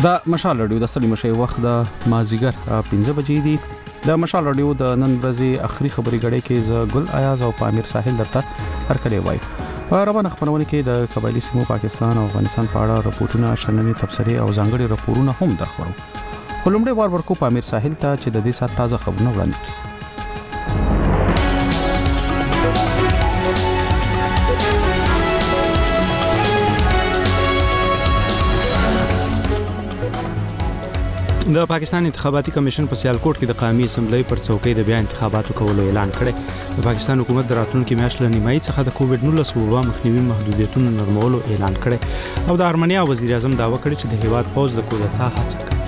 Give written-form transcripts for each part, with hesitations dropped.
د مشال رادیو د ستړي مشي وخت د مازیګر 15 بجې دی. د مشال رادیو د نن ورځې اخري خبري غړې کې ز ګل ایاز او پامیر ساحل درته هرکلی وای. په روانه خبرونه کې د قبایلی سیمو پاکستان او افغانستان په اړه راپورټونه، شننې، تبصرې او ځانګړي راپورونه هم درخورو. خلمړې وار ورکو پامیر ساحل ته چې د دې سات تازه خبرونه وړاندې. د پاکستان انتخاباتي کمیشن په سیالکوټ کې د قومي اسمبلی پر څوکۍ د بیا انتخاباتو کولو اعلان کړی. د پاکستان حکومت د راتلونکي میاشت له نیمایي څخه د کووډ-19 وبا مخنیوي محدودیتونو نرمولو اعلان کړی او د ارمنیا وزیر اعظم دعوه کړې چې د هیواد پوز د کودتا هڅه کوي.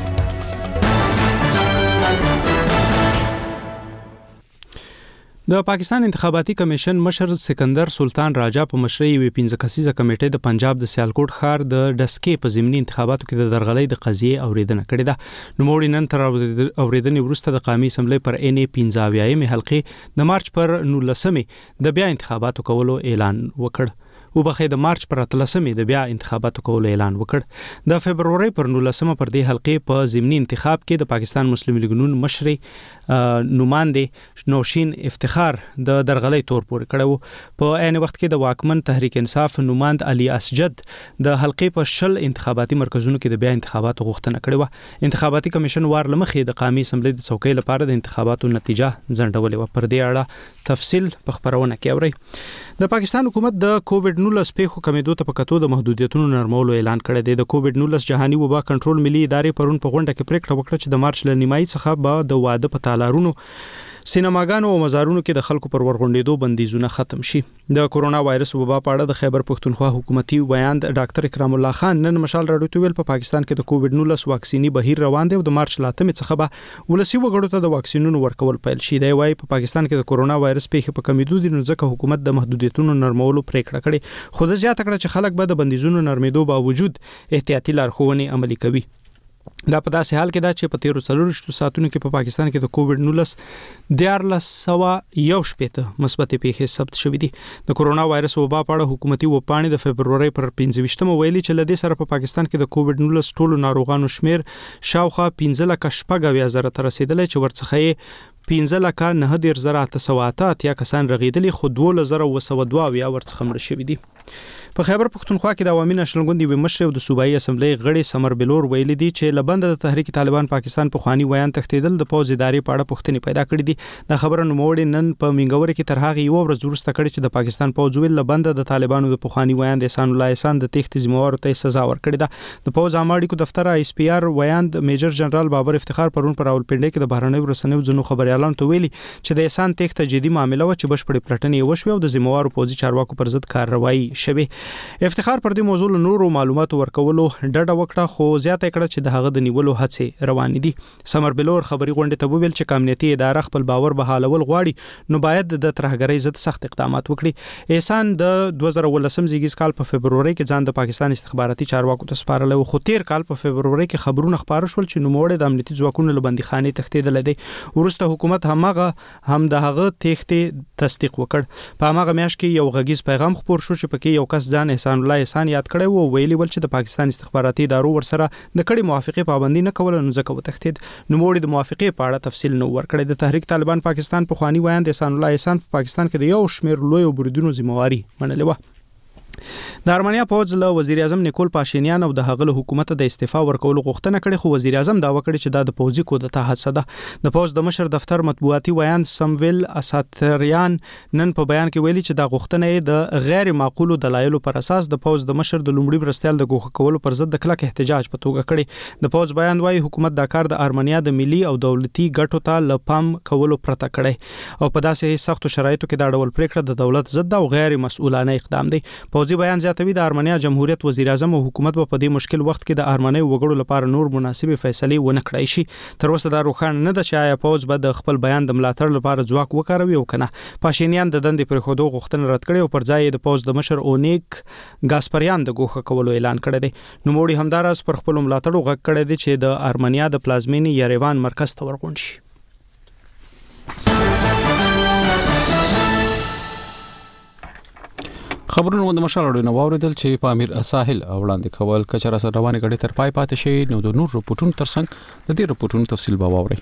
د پاکستان انتخاباتي کمیشن مشر سکندر سلطان راجا په مشرۍ یوې 15 کسیزه کمیټې د پنجاب د سیالکوټ ښار د ډسکې په ضمني انتخاباتو کې د درغلۍ د قضیې اوریدنه کړې ده. نوموړي نن تر اوریدنې وروسته د قومي اسمبلی پر NA 15 حلقې د مارچ پر 19 د بیا انتخاباتو کولو اعلان وکړ. وبخې د مارچ پر 13 د بیا انتخاباتو کولو اعلان وکړ. د فبرवरी پر 19 پر دې حلقې په ضمني انتخاب کې د پاکستان مسلم لیگ نون مشري نوماندې نوشین افتخار د درغلۍ تور پورې کړو. په عین وخت کې د واکمن تحریک انصاف نوماند علي اسجد د حلقې په 10 انتخاباتي مرکزونو کې د بیا انتخاباتو غوښتنه کړې و. انتخاباتي کمیشن وار لمخې د قومي اسمبلی د څوکۍ لپاره د انتخاباتو نتیجه ځنډولې و. پر دې اړه تفصیل په خبرونه کې اورئ. د پاکستان حکومت د کووډ-19 پیښو کمیدو ته په کتو د محدودیتونو نرمولو اعلان کړی دی. د کووډ-19 جهاني وبا کنټرول ملي ادارې پرون په غونډه کې پریکړه وکړه چې د مارچ له نیمایي څخه به د واده په تالارونو، سینماګانو او مزارونو کې د خلکو پر ورغونډېدو بندیزونه ختم شي. د کورونا وایرس وبا په اړه د خیبر پښتونخوا حکومتي ویاند ډاکټر اکرام الله خان نن مشال راډیو ته ویل په پاکستان کې د کووډ-19 واکسینی بهیر روان دی او د مارچ له 8 څخه به ولسی وګړو ته د واکسینونو ورکول پیل شي. دی وايي په پاکستان کې د کورونا وایرس پیښې په کمیدو دي، نو ځکه حکومت د محدودیتونو نرمولو پریکړه کړې. خو د زیاته کړه چې خلک به د بندیزونو نرمیدو باوجود احتیاطي لارښوونې عملي کوي. دا په داسې حال کې دا چې په 13 ساعتونو کې په پاکستان کې د کووډ-19 1401 مثبت پیښې ثبت شوې دي. د کورونا وایرس وبا په اړه حکومتي وپاڼې د فبرवरी پر 15 ویلي چې لدې سره په پاکستان کې د کووډ-19 ټولو ناروغانو شمیر شاوخوا 15,000 ته رسیدلی چې ورڅخه 15,9,808 کسان رغیدلي، خو 12,202 ورڅخه مړه شوي دي. په خیبر پښتونخوا کې د عوامي نشنل ګوند یو مشر او د صوبایي اسمبلی غړي سمر بلور ویلي دي چې لبند د تحریک طالبان پاکستان په خواني ویان تختیدل د پوز ادارې په اړه پوښتنې پیدا کړې دي. د خبرو نوموړي نن په منګور کې تر هغه یو ورځ وروسته کړي چې د پاکستان پوز ویل لبند د طالبانو د پخوانی ویان د احسان الله احسان د تخت ذمہوار ته سزا ورکړې ده. د پوز عامه اړیکو دفتر ISPR ویان میجر جنرال بابر افتخار پرون پر راولپنډي کې د بهرنیو رسنیو ځنو خبريالانو ته ویلي چې د احسان تخت جدي معاملې و چې بشپړې پلټنې وشوي او د ذمہوار پوزي چارواکو پر ضد کارروایي شوه. افتخار پر دې موضوع نورو معلوماتو ورکولو ډډه وکړه، خو زیاته کړه چې د هغه د نیولو هڅې روان دي. سمر بلور خبري غونډه ته ویل چې امنیتي اداره خپل باور بحالول غواړي نو باید د ترهګرۍ ضد سخت اقدامات وکړي. احسان د 2019 زیږیز کال په فبرवरी کې ځان د پاکستان استخباراتي چارواکو ته سپارل او خو تیر کال په فبرवरी کې خبرونه خبر شول چې نوموړی د امنیتي ځواکونو له بندیخانې تښتېدل دی. ورسته حکومت هم دغه تښتې تصدیق وکړ. په هغه میاشت کې یو غږیز پیغام خپور شو چې پکې یو کس ځان احسان الله احسان یاد کړی وو، ویلي ول چې د پاکستان استخباراتي ادارو ورسره د کړي موافقه پابندي نه کوله نو ځکه وتښتید. نوموړي د موافقه په اړه تفصیل نو ورکړی. د تحریک طالبان پاکستان په خواني ویان د احسان الله احسان په پاکستان کې د یو شمیر لوی بریدونو ذمہواری منلې و. د ارمنیا پوز له وزیر اعظم نیکول پاشینیان او د هغه حکومت د استعفا ورکولو غوښتنه کړې، خو وزیر اعظم داوا کړی چې دا د پوزي کودتا حادثه ده. د پوز د مشر دفتر مطبوعاتي ویان سمویل اساتریان نن په بیان کې ویلي چې دا غوښتنه د غیر معقولو دلایلو پر اساس د پوز د مشر د لومړي برستیال د ګوښه کولو پر ضد د کلک احتجاج په توګه کړی. د پوز بیان وايي حکومت دا کار د ارمنیا د ملي او دولتي ګټو ته لپام کولو پرته کړی او په داسې سختو شرایطو کې دا ډول پریکړه د دولت ضد او غیر مسؤلانه اقدام دی. پوزي بیان زیاتوي د ارمنیا جمهوریت وزیر اعظم او حکومت په دې مشکل وخت کې د ارمنی وګړو لپاره نور مناسبه فیصله ونه کړای شي. تر اوسه دا روښانه نه ده چې آیا پوز به د خپل بیان د ملاتړ لپاره ځواک وکاروي او کنه. پاشینیان د دندې پر خودو غوښتنه رد کړې او پر ځای د پوز د مشر اونیک ګاسپریان د ګوښه کولو اعلان کړی دی. نوموړي همداراز پر خپل ملاتړ غږ کړی دی چې د ارمنیا د پلازمینې یریوان مرکز ته ورغون شي. خبرونه د مشال اړوند واوریدل چې پامیر ساحل وړاندې کول کچره سره روانه غړي تر پای پاتې شي نو د نور رپورټونو ترڅنګ د دې رپورټونو تفصیل به واوري.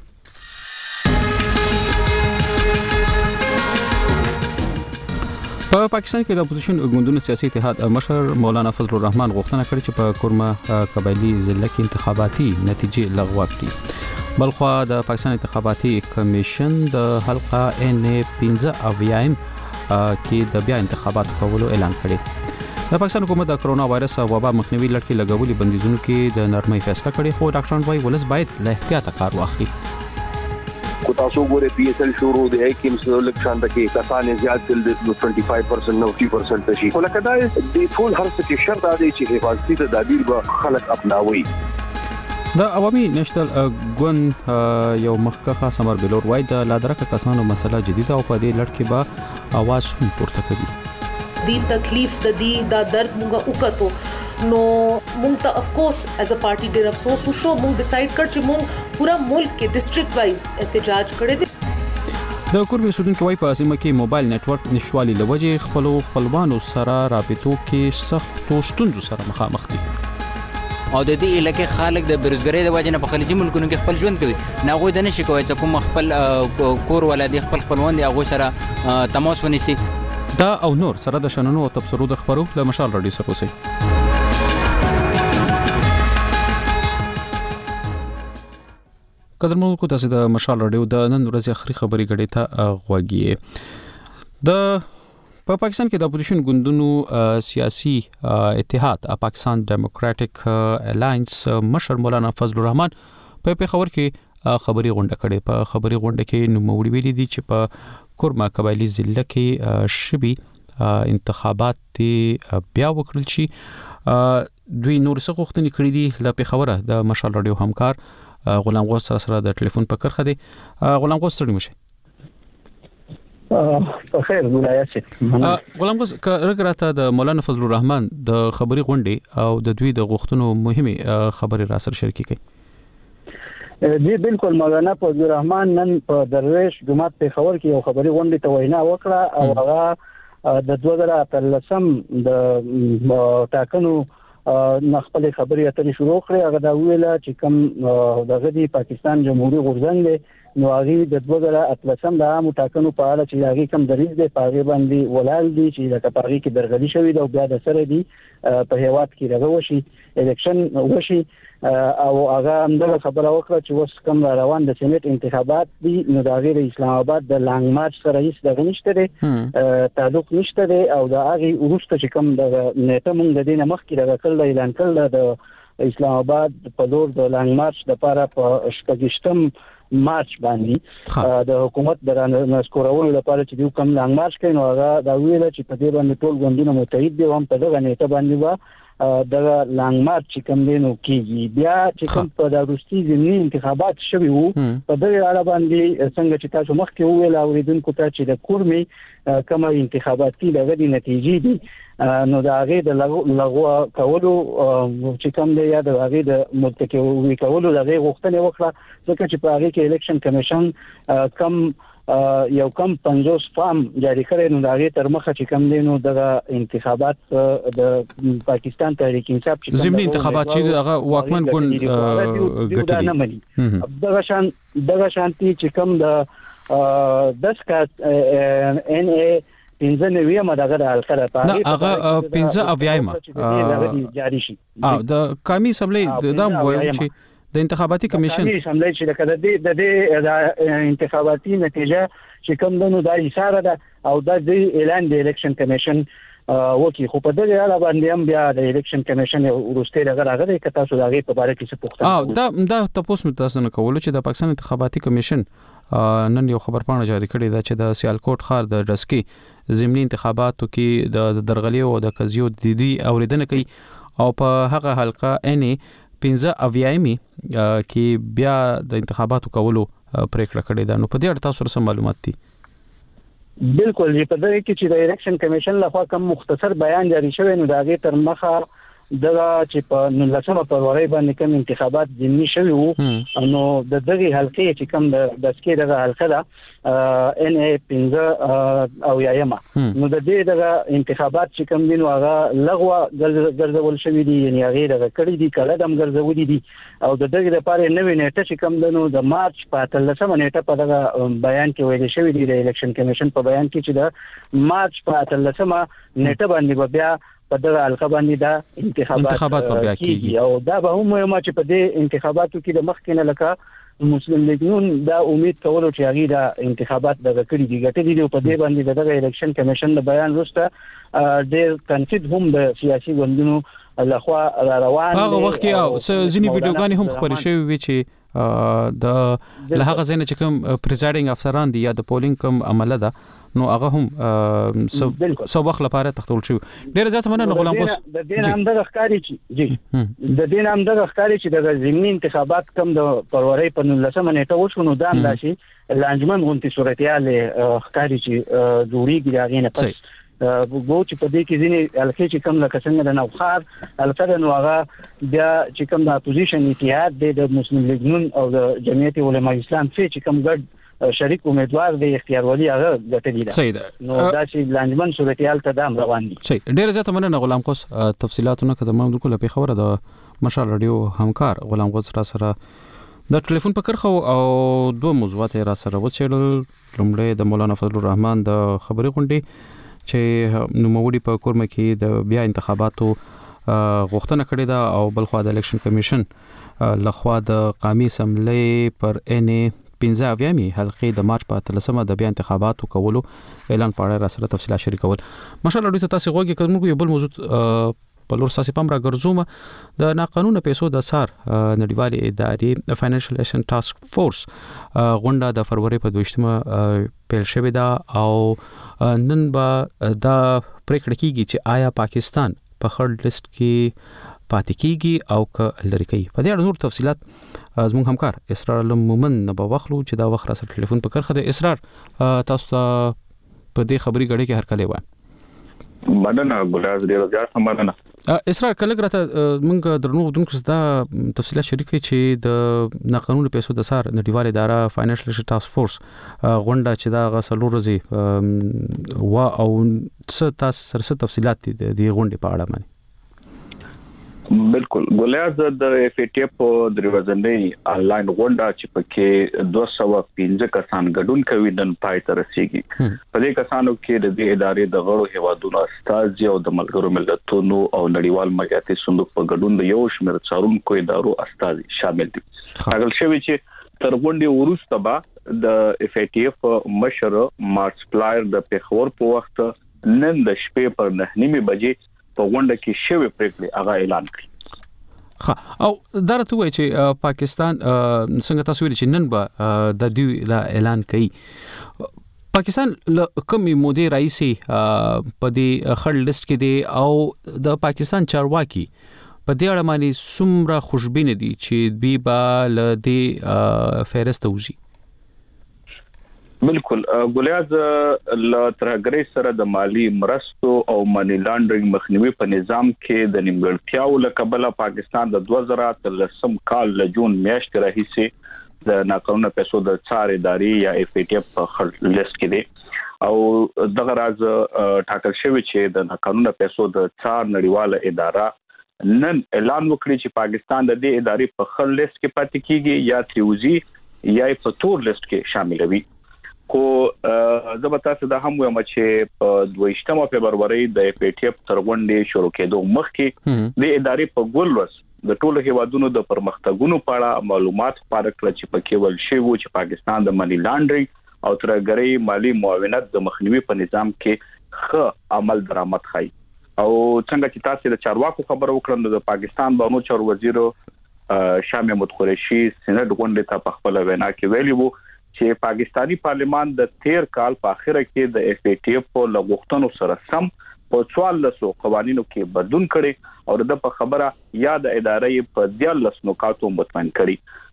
په پاکستان کې د اپوزیشن ګوندونو سیاسي اتحاد مشر مولانا فضل الرحمن غوښتنه کړې چې په کورما قبایلی ضلع کې انتخاباتي نتیجې لغوه کړي. بلخوا د پاکستان انتخاباتي کمیشن د حلقه N15 کې د بیا انتخابات کولو اعلان کړی. د پاکستان حکومت د کرونا وایرس وبا مخنیوي لړ کې لګولي بندیزونو کې د نرمۍ فیصله کړې خو ډاکټران وايي ولس باید له احتیاط کار واخلي. کو تاسو ګوره PSL شروع دی کې مسلو لکشان د کې کسانې زیات دل د 25% 90% شي ولکه دا د ټول هر څه کې شرط دی چې حفاظتي تدابیر به خلک اپناوي. د عوامي نېشنل ګوند یو مخکخه سمر بلور وای د لادرکه کسانو مسله جديده او په دې لړ کې به आवाज هم پورته کوي. دی تکلیف د دې د درد موږ وکړو نو موږ ته اف کورس ایز ا پارټي ډیر افسوس وشو. موږ ډیسایډ کړ چې موږ پورا ملک کې ډیسټریکټ وایز احتجاج کړی دی. د کوربي سودونکو وای په سیمه کې موبایل نتورک نشوالي لوجه خپلوانو سره رابطو کې سخت ستونزو سره مخامخ دي. او د دې علاقې خلک د بیروزګاری د وجې نه په خلیجي ملکونو کې خپل ژوند کوي. ناغوی د نشي کوي چې کوم خپل کور ولادي خپلوان دي هغه سره تماس ونیسي. دا او نور سره د شننو او تبصرو د خبرو له مشال رادیو سره اوسئ. قدرمنو کو تاسو د مشال رادیو د نن ورځې اخري خبري غړي ته غوږی. د په پاکستان کې د اپوزیشن ګوندونو سیاسي اتحاد پاکستان ډیموکراټک الاینس مشر مولانا فضل الرحمن په پیښور کې خبري غونډه کړې. په خبري غونډه کې نوموړي ویلي دي چې په کورما قبایلی ضلع کې شبي انتخابات بیا وکړل شي. دوی نور څه غوښتنې کړې دي له پیښوره د مشال رادیو همکار غلام غوث سره د ټلیفون په کرخه دی. غلام غوث ستړي مشه. خیر ولایت غلام غوث کړهراته د مولانا فضل الرحمن د خبري غونډې او د دوی د غوښتنو مهمه خبري را سره شریک کړي. دی بالکل مولانا فضل الرحمن نن په درویش جمعه په خبر کې یو خبري غونډه ته وینا وکړه او هغه د 2013 د ټاکنو خپل خبري اترې شروع کړې. هغه دا ویل چې کوم دغه دی پاکستان جمهوریت غورځنګ دی نو هغه د 2013 د عام ټاکنو په اړه چې هغه کوم دریځ دی په هغه باندې ولال دي چې د کپاغي کې درغلي شوې ده او بیا د سره دی په هیواد کې راغوشي الیکشن وشي او هغه همدغه خبره وکړه چې اوس کوم روان د سېنات انتخابات دي نو د غیر اسلام آباد د لانګ مارچ سره هیڅ دغه نشته دی تعلق نشته دی او د هغه ورسته چې کوم د نیټه مونږ د دینه مخکې راغلی اعلان کړل د اسلام آباد په لور د لانګ مارچ لپاره په شپږشتم مارچ باندې د حکومت درانه سکورولو لپاره چې یو کم لانګ مارچ کوي نو هغه دا ویل چې په دې باندې ټول ګوندونه متحد دي هم په دغه نیټه باندې د لانګ مارچ کوم دینو کېږي. بیا چې کوم په دروستي ځینې انتخابات شوي وو په دغه اړه باندې څنګه چې تاسو مخکې ویل اوریدونکو ته چې د کورمي کوم انتخاباتي دغه نتیجې دي نو دا هغه د لغوه کولو چې کوم دی یا د هغه د ملتکی کولو دغه غوښتنه وکړه ځکه چې په هغه کې الیکشن کمیشن کم یو کم 50 فارم جاری کړي نو دغه تر مخه چې کوم دی نو د انتخابات د پاکستان تحریک انصاف چې ضمني انتخابات چې هغه واکمن ګوند ګټي دغه شانتي چې کوم د 10 کا ان ای پنځه نوې مدغه حلقه ده هغه پنځه اویایمه جاری شي د قومي اسمبلی د وایي چې د انتخاباتي کمیشن اسمبلی چې د انتخاباتي نتیجه چې کوم دنو د اشاره ده او د اعلان د الیکشن کمیشن وکي خو په دغه اړه باندې هم بیا د الیکشن کمیشن ورسته راغلی کته تاسو دغه په اړه کې څه پوښتنه دا تاسو متاسو نه کول چې د پاکستان انتخاباتي کمیشن نن یو خبرپاڼه جاری کړې ده چې د سیالکوټ ښار د ډسکی ضمني انتخاباتو کې د درغلیو او د قضیو د دې اوریدنه کوي او په هغه حلقه ان 15 اویایمي کې بیا د انتخاباتو کولو پریکړه کړې ده. نو په دې اړه تاسو سره معلومات دي؟ بالکل په دغه کې چې د الیکشن کمیشن لخوا کوم مختصر بیان جاری شوی نو دا غي تر مخه دغه چې په 19 فروری باندې کوم انتخابات ضمني شوي وو نو د دغه حلقې چې کوم د سکي دغه حلقه ده ان ای 15 او یاما نو د دې دغه انتخابات چې کوم دین واغه لغوه ګرځول شوی دي یعنی هغه دغه کړي دي کله دم ګرځولې دي او د دغه لپاره نوې نیټه چې کوم دنو د مارچ په 13 نیټه په دغه بیان کې ویل شوی دی د الیکشن کمیشن په بیان کې چې د مارچ په 13 نیټه باندې بیا په دغه حلقه باندې دا انتخابات بیا کیږي او دا به هم ما چې په دې انتخاباتو کې د مخکنه لکه مسلم لیگ نون دا امید کولو چې هغه دا انتخابات دغه کړي دي ګټې دي په دې باندې دغه الیکشن کمیشن د بیان وروسته ډېر تنقید هم د سیاسي ګوندونو لخوا روان هغه وخت کې او ځینی ویډیوګانې هم خبرې شوې وي چې د لهغه ځینې چې کوم پریزایډینګ افسران دي یا د پولینګ کوم عمله ده نو هغه هم سو وخت لپاره تختول شو ډیر ځات مننه غلام قوس د دین هم د ښکاری چې د دین هم د ښکاری چې د ضمني انتخابات کم د فروری په 19 نیټه وشو نو دا انداشي لانجمن غونتی صورتحال ښکاری چې جوړیږي دا غینه پس وګو چې په دې کې ځینې الکه چې کم لکه څنګه د نوخار الکه نو هغه بیا چې کم د اپوزیشن اتحاد د مسلم لیگ نون او د جمعیت علماء اسلام چې کم ګډ شریک امیدوار دی اختیار ولی هغه ګټلی ده صحیح ده نو دا چې لانجمن صورتحال ته دام روان دي صحیح ډیر زیاته مننه غلام قوس تفصيلاتونه کدم بالکل په خبره د مشال رادیو همکار غلام قوس را سره د ټلیفون په کرخه او دوه موضوعات را سره وڅېړل لومړی د مولانا فضل الرحمن د خبري غونډې چې نوموړي په کورمه کې د بیا انتخاباتو غوښتنه کړې ده او بلخوا د الیکشن کمیشن لخوا د قومي اسمبلی پر ان 15 حلقې د مارچ په 13 د بیا انتخاباتو کولو اعلان پاړه را سره تفصیلات شریکول ماشاءالله دوی تاسو غوږی کوم یو بل موضوع په لور ساسي پم را ګرځوم د ناقانونه پیسو د سار نړیوالې ادارې فاینانشل ایکشن ټاسک فورس غونډه د فروری په 22 پیل شوې ده او نن به دا پریکړه کیږي چې آیا پاکستان په خړ لیست کې پاتې کیږي او ک لری کوي په دې اړه نور تفصيلات زموږ همکار اسرار علم مومن نه به واخلو چې دا وخت را سره ټلیفون په کرخه د اسرار تاسو ته په دې خبري غړي کې هر کله وای مننه ګلاد ډیر زیات مننه اسرار کله راته موږ درنو دونکو دا تفصيلات شریکي چې د ناقانونه پیسو د سار نړیواله اداره فاینانشل ټاسک فورس غونډه چې دا غسلو رزي وا او څه تاسو سره تفصيلات دي د غونډې په اړه باندې بالکل ګلیاز د اف ای ټی اف د ورځنۍ انلاین غونډه چې پکې 215 کسان ګډون کوي د پای تر رسیدي په دې کسانو کې د ادارې د غړو هوادونو استاد او د ملګرو ملتونو او نړیوال مالیاتي صندوق په ګډون د یو شمېر څارونکو ادارو استاد شامل دي اګل شوی چې تر غونډې وروسته به د اف ای ټی اف مشر مارچ پلایر د پیښور په وخت نن د شپې پر 9:30 بجې په غونډه کې شوی پریکړه هغه اعلان کړ او درته وایي چې پاکستان څنګه تاسو ویل چې نن به د دې اعلان کوي پاکستان کومې مودې رئیسي په دې خړ لیست کې دی او د پاکستان چارواکي په دې اړه باندې څومره خوشبین دي چې دوی به ل دې فهرست وځي بالکل ګلیاز ل ترګری سره د مالی مرستو او منی لانډرینګ مخنیوي په نظام کې د نیمګړتیاو لکبله پاکستان د 2013 کال ل جون میاشتې راهیسې د ناقانونه پیسو د څار ادارې یا اف ای ټی اف په خړ لیست کې دي او دغه راز ټاکل شوی چې د ناقانونه پیسو د څار نړیواله اداره نن اعلان وکړي چې پاکستان د دې ادارې په خړ لیست کې پاتې کیږي یا تیوزي یا په تور لیست کې شاملوي کو زبتا څه د هم وایم چې په 22 فبرवरी د اف ای ټی اف ترغونډې شروع کېدو مخکې د ادارې په ګولوس د ټولو هیوادونو د پرمختګونو په اړه معلومات خپاره کړل چې پکې ول شي وو چې پاکستان د منی لانډرینګ او ترګری مالی معاونت د مخنیوي په نظام کې ښه عمل درآمد خای او څنګه چې تاسو د چارواکو خبرو وکړم د پاکستان بانو چارو وزیر شاه محمود قریشي سند غونډې ته په خپل وینا کې ویلي وو چې پاکستانی پارلیمان د 13 کال په اخره کې د اف ای ټی اف په لغوښتنو سره سم په 1400 قوانینو کې بدلون کړي او د په خبره یا د ادارې په 14 نکاتو مطمئن کړي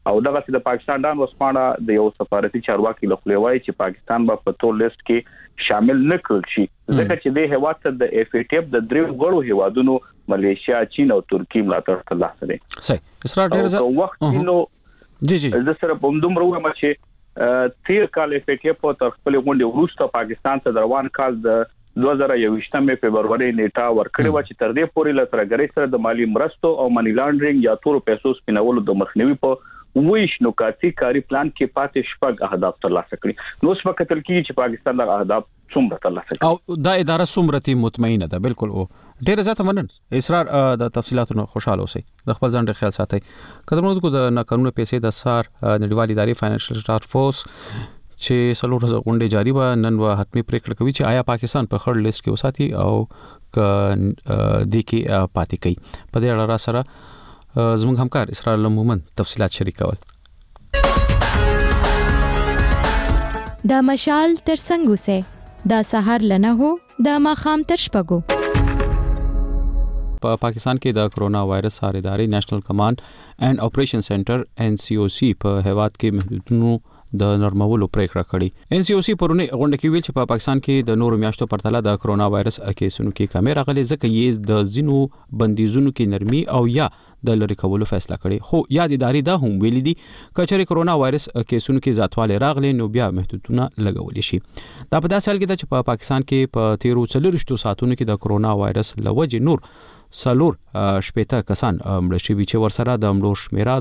او دغه د پاکستان ډان وسپانه د یو سفارتي چارواکي لخوا وایي چې پاکستان به په تور لیست کې شامل نه کړل شي ځکه چې د هیواد ته د اف ای ټی اف د درو غړو هیوادونو ملیشیا، چین او ترکیه ملاتړ ترلاسه کړي. صحیح اسرار ډیر وخت نو جی د سره په دومره ومه چې تیر کال اف ای ټی اف تر خپل غونډې وروسته پاکستان ته روان کال د 2021 فبرवरी نیټه ورکړې و چې تر دې پورې له ترګری سره د مالی مرستو او منی لانډرینګ یا تور پیسو سپینولو د مخنیوي په ویش نکاتی کاری پلان کې پاتې شپږ اهداف ترلاسه کړي. نو څه وخت کېږي چې پاکستان د اهداف څومره ترلاسه کړي او دا اداره څومره تی مطمئنه ده؟ بالکل او ډیر زیات منن اسرار د تفصيلاتونو خوشاله اوسئ، د خپل ځان ډیر خیال ساتئ. قدرمنو کو د ناقانونه پیسې د سار نړیوال ادارې فاینانشل ټاسک فورس چې سلور غونډه جاری و نن و حتمی پریکړه کوي چې آیا پاکستان په خړ لیست کې وساتي او د کې پاتې کوي. په دې اړه را سره زموږ همکار اسرار مومن تفصيلات شریکول. دا مشال تر څنګه سه دا سحر لنه هو دا ماخام تر شپګو. په پاکستان کې د کرونا وایرس سره ادارې نېشنل کمانډ اینڈ اپریشن سنټر NCOC په هیواد کې محدودونو د نرمولو پریکړه کړې. NCOC پرونه غونډه کې ویل چې په پاکستان کې د نورو میاشتو پرتله د کرونا وایرس کیسونو کې کمی راغلي ځکه یې د زینو بندیزونو کې نرمي او یا د لری کولو فیصله کړې. خو یاد ادارې دا هم ویل دي کچره کرونا وایرس کیسونو کې زیاتوالی راغلي نو بیا محدودونه لګول شي. دا په داسې حال کې چې په پاکستان کې په 13 ساعتونو کې د کرونا وایرس لوجه نور سالور شپېته کسان مړ شوي چې ورسره د مړو شمیره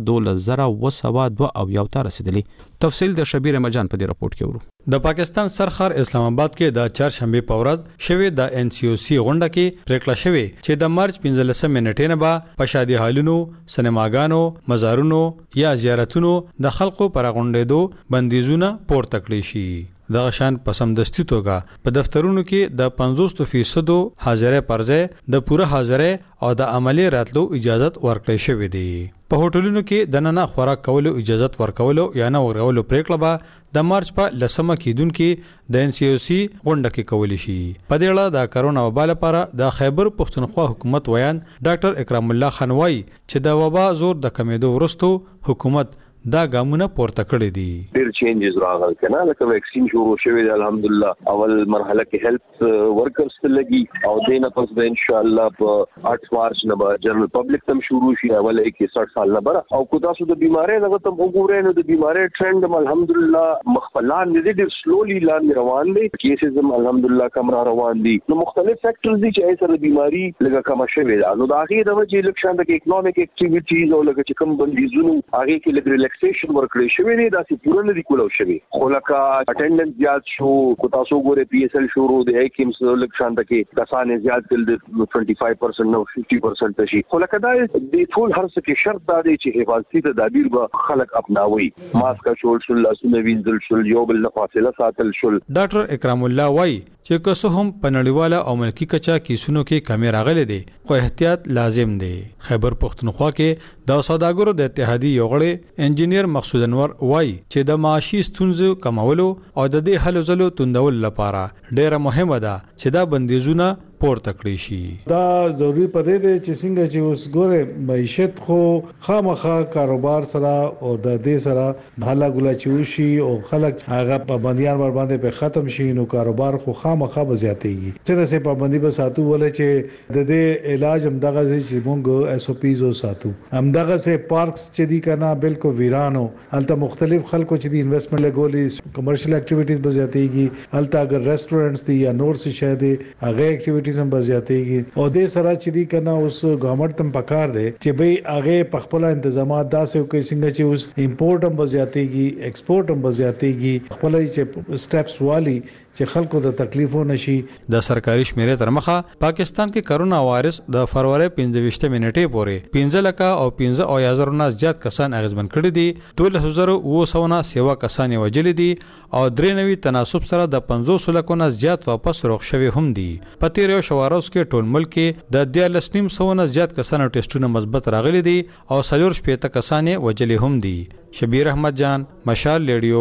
12002 او یو ته رسیدلی. تفصیل د شبیر مجان په دې راپورټ کې ورو. د پاکستان سرخر اسلام آباد کې د چهارشنبه په ورځ شوی د NCOC غونډه کې پریکړه شوی چې د مارچ 15 منټې نه به په شادي هالونو، سینماګانو، مزارونو یا زیارتونو د خلکو پر غونډېدو بندیزونه پورته کړی شي. د غشان په سمدستي توګه په دفترونو کې د 50% حاضرۍ پرځه د پوره حاضرۍ او د عملی راتلو اجازه ورکړې شوې دي. په هوټلونو کې د نننه خوراک کولو اجازه ورکولو یا نه ورکولو پریکړه به د مارچ په لسمه کېدونکو د NCOC غونډه کې کولی شي. په دې اړه د کرونا وبا لپاره د خیبر پښتونخوا حکومت ویان ډاکټر اکرام الله خان وایي چې د وبا زور د کمیدو وروسته حکومت دا ګامونه پورته کړی دي. ډیر چینجز راغل کنه لکه ویکسین شروع شوی دی الحمدلله اول مرحله کې هیلث ورکرز ته لګي او دینه پس به ان شاء الله په 8 مارچ نه به جنرال پبلک تم شروع شي اول کې 60 سال نه بره او کو تاسو د بیماری دغه تم وګورئ نو د بیماری ټرند الحمدلله مخفلان دي ډیر سلولي لاندې روان دي کیسز الحمدلله کم را روان دي نو مختلف فیکټرز دي چې ایسره بیماری لګه کم شوی دا نو د هغه د وجې لکشان د اکونومیک اکټیویټیز او لکه چې کم بندیزونو هغه کې لګ ریلیکسیشن ورکړی شوی دی دا چې پوره نه دی کولو شوی خو لکه اټینډنس زیات شو کو تاسو ګوره PSL شروع دی ایکمس لکشان کې کسان زیات کل 25% نو 50% شي خو لکه دا د ټول هر څه کې شرط دا دی چې حفاظتي تدابیر به خلک اپناوي ماسک شول شول لاسونه وینځل شول یو بل نه فاصله ساتل شول. ډاکټر اکرام الله وایي چې که څه هم په نړیواله او ملکی کچا کیسونو کې کمی راغلي دي خو احتیاط لازم دی. خیبر پښتونخوا کې د سوداګرو د اتحادیې یو غړی انجینیر مقصود انور وایي چې د معاشي ستونزو کمولو او د دې حل زلو توندول لپاره ډیره مهمه ده چې دا بندیزونه پورته کړی شي. دا ضروری پدې دی چې څنګه چې اوس ګوره معیشت خو خامخا کاروبار سره او د دې سره حالا ګلا چوشي او خلک هغه پابندیان ور باندې په ختم شي نو کاروبار خو خامخا بزیاتېږي. څه د پابندي به ساتو ولې چې د دې علاج هم دغه چې مونږ SOPs او ساتو هم دغه سه پارکس چې دي کنه بالکل ویرانو الته مختلف خلکو چې دي انویسټمنٹ لګولي کمرشل اکټیویټیز بزیاتېږي الته اگر ریسټورانټس دي یا نور څه شه دي هغه اکټیویټیز هم بزیاتېږي او د سره چې دي کنه اوس ګورنمنت تم پکار دی چې به هغه په خپل تنظیمات داسې کوي څنګه چې اوس امپورټ هم بزیاتېږي ایکسپورټ هم بزیاتېږي خپل چې سټیپس والی چې خلکو د تکلیفو نشي. د سرکاري شمیرې تر مخه پاکستان کې کرونا وایرس د فروری 15 منټې پورې 15 لک او 15,000 نه زیات کسان اغیزمن کړي دي 12,200 سیوا کسان وجل دي او 93 تناسب سره د 500 لک نه زیات واپس روغ شوي هم دي. په تیر یو شواروس کې ټول ملک کې د 13,900 نه زیات کسانو ټیسټونه مثبت راغلي دي او 4 کسان وجل هم دي. شبیر احمد جان مشال ریډیو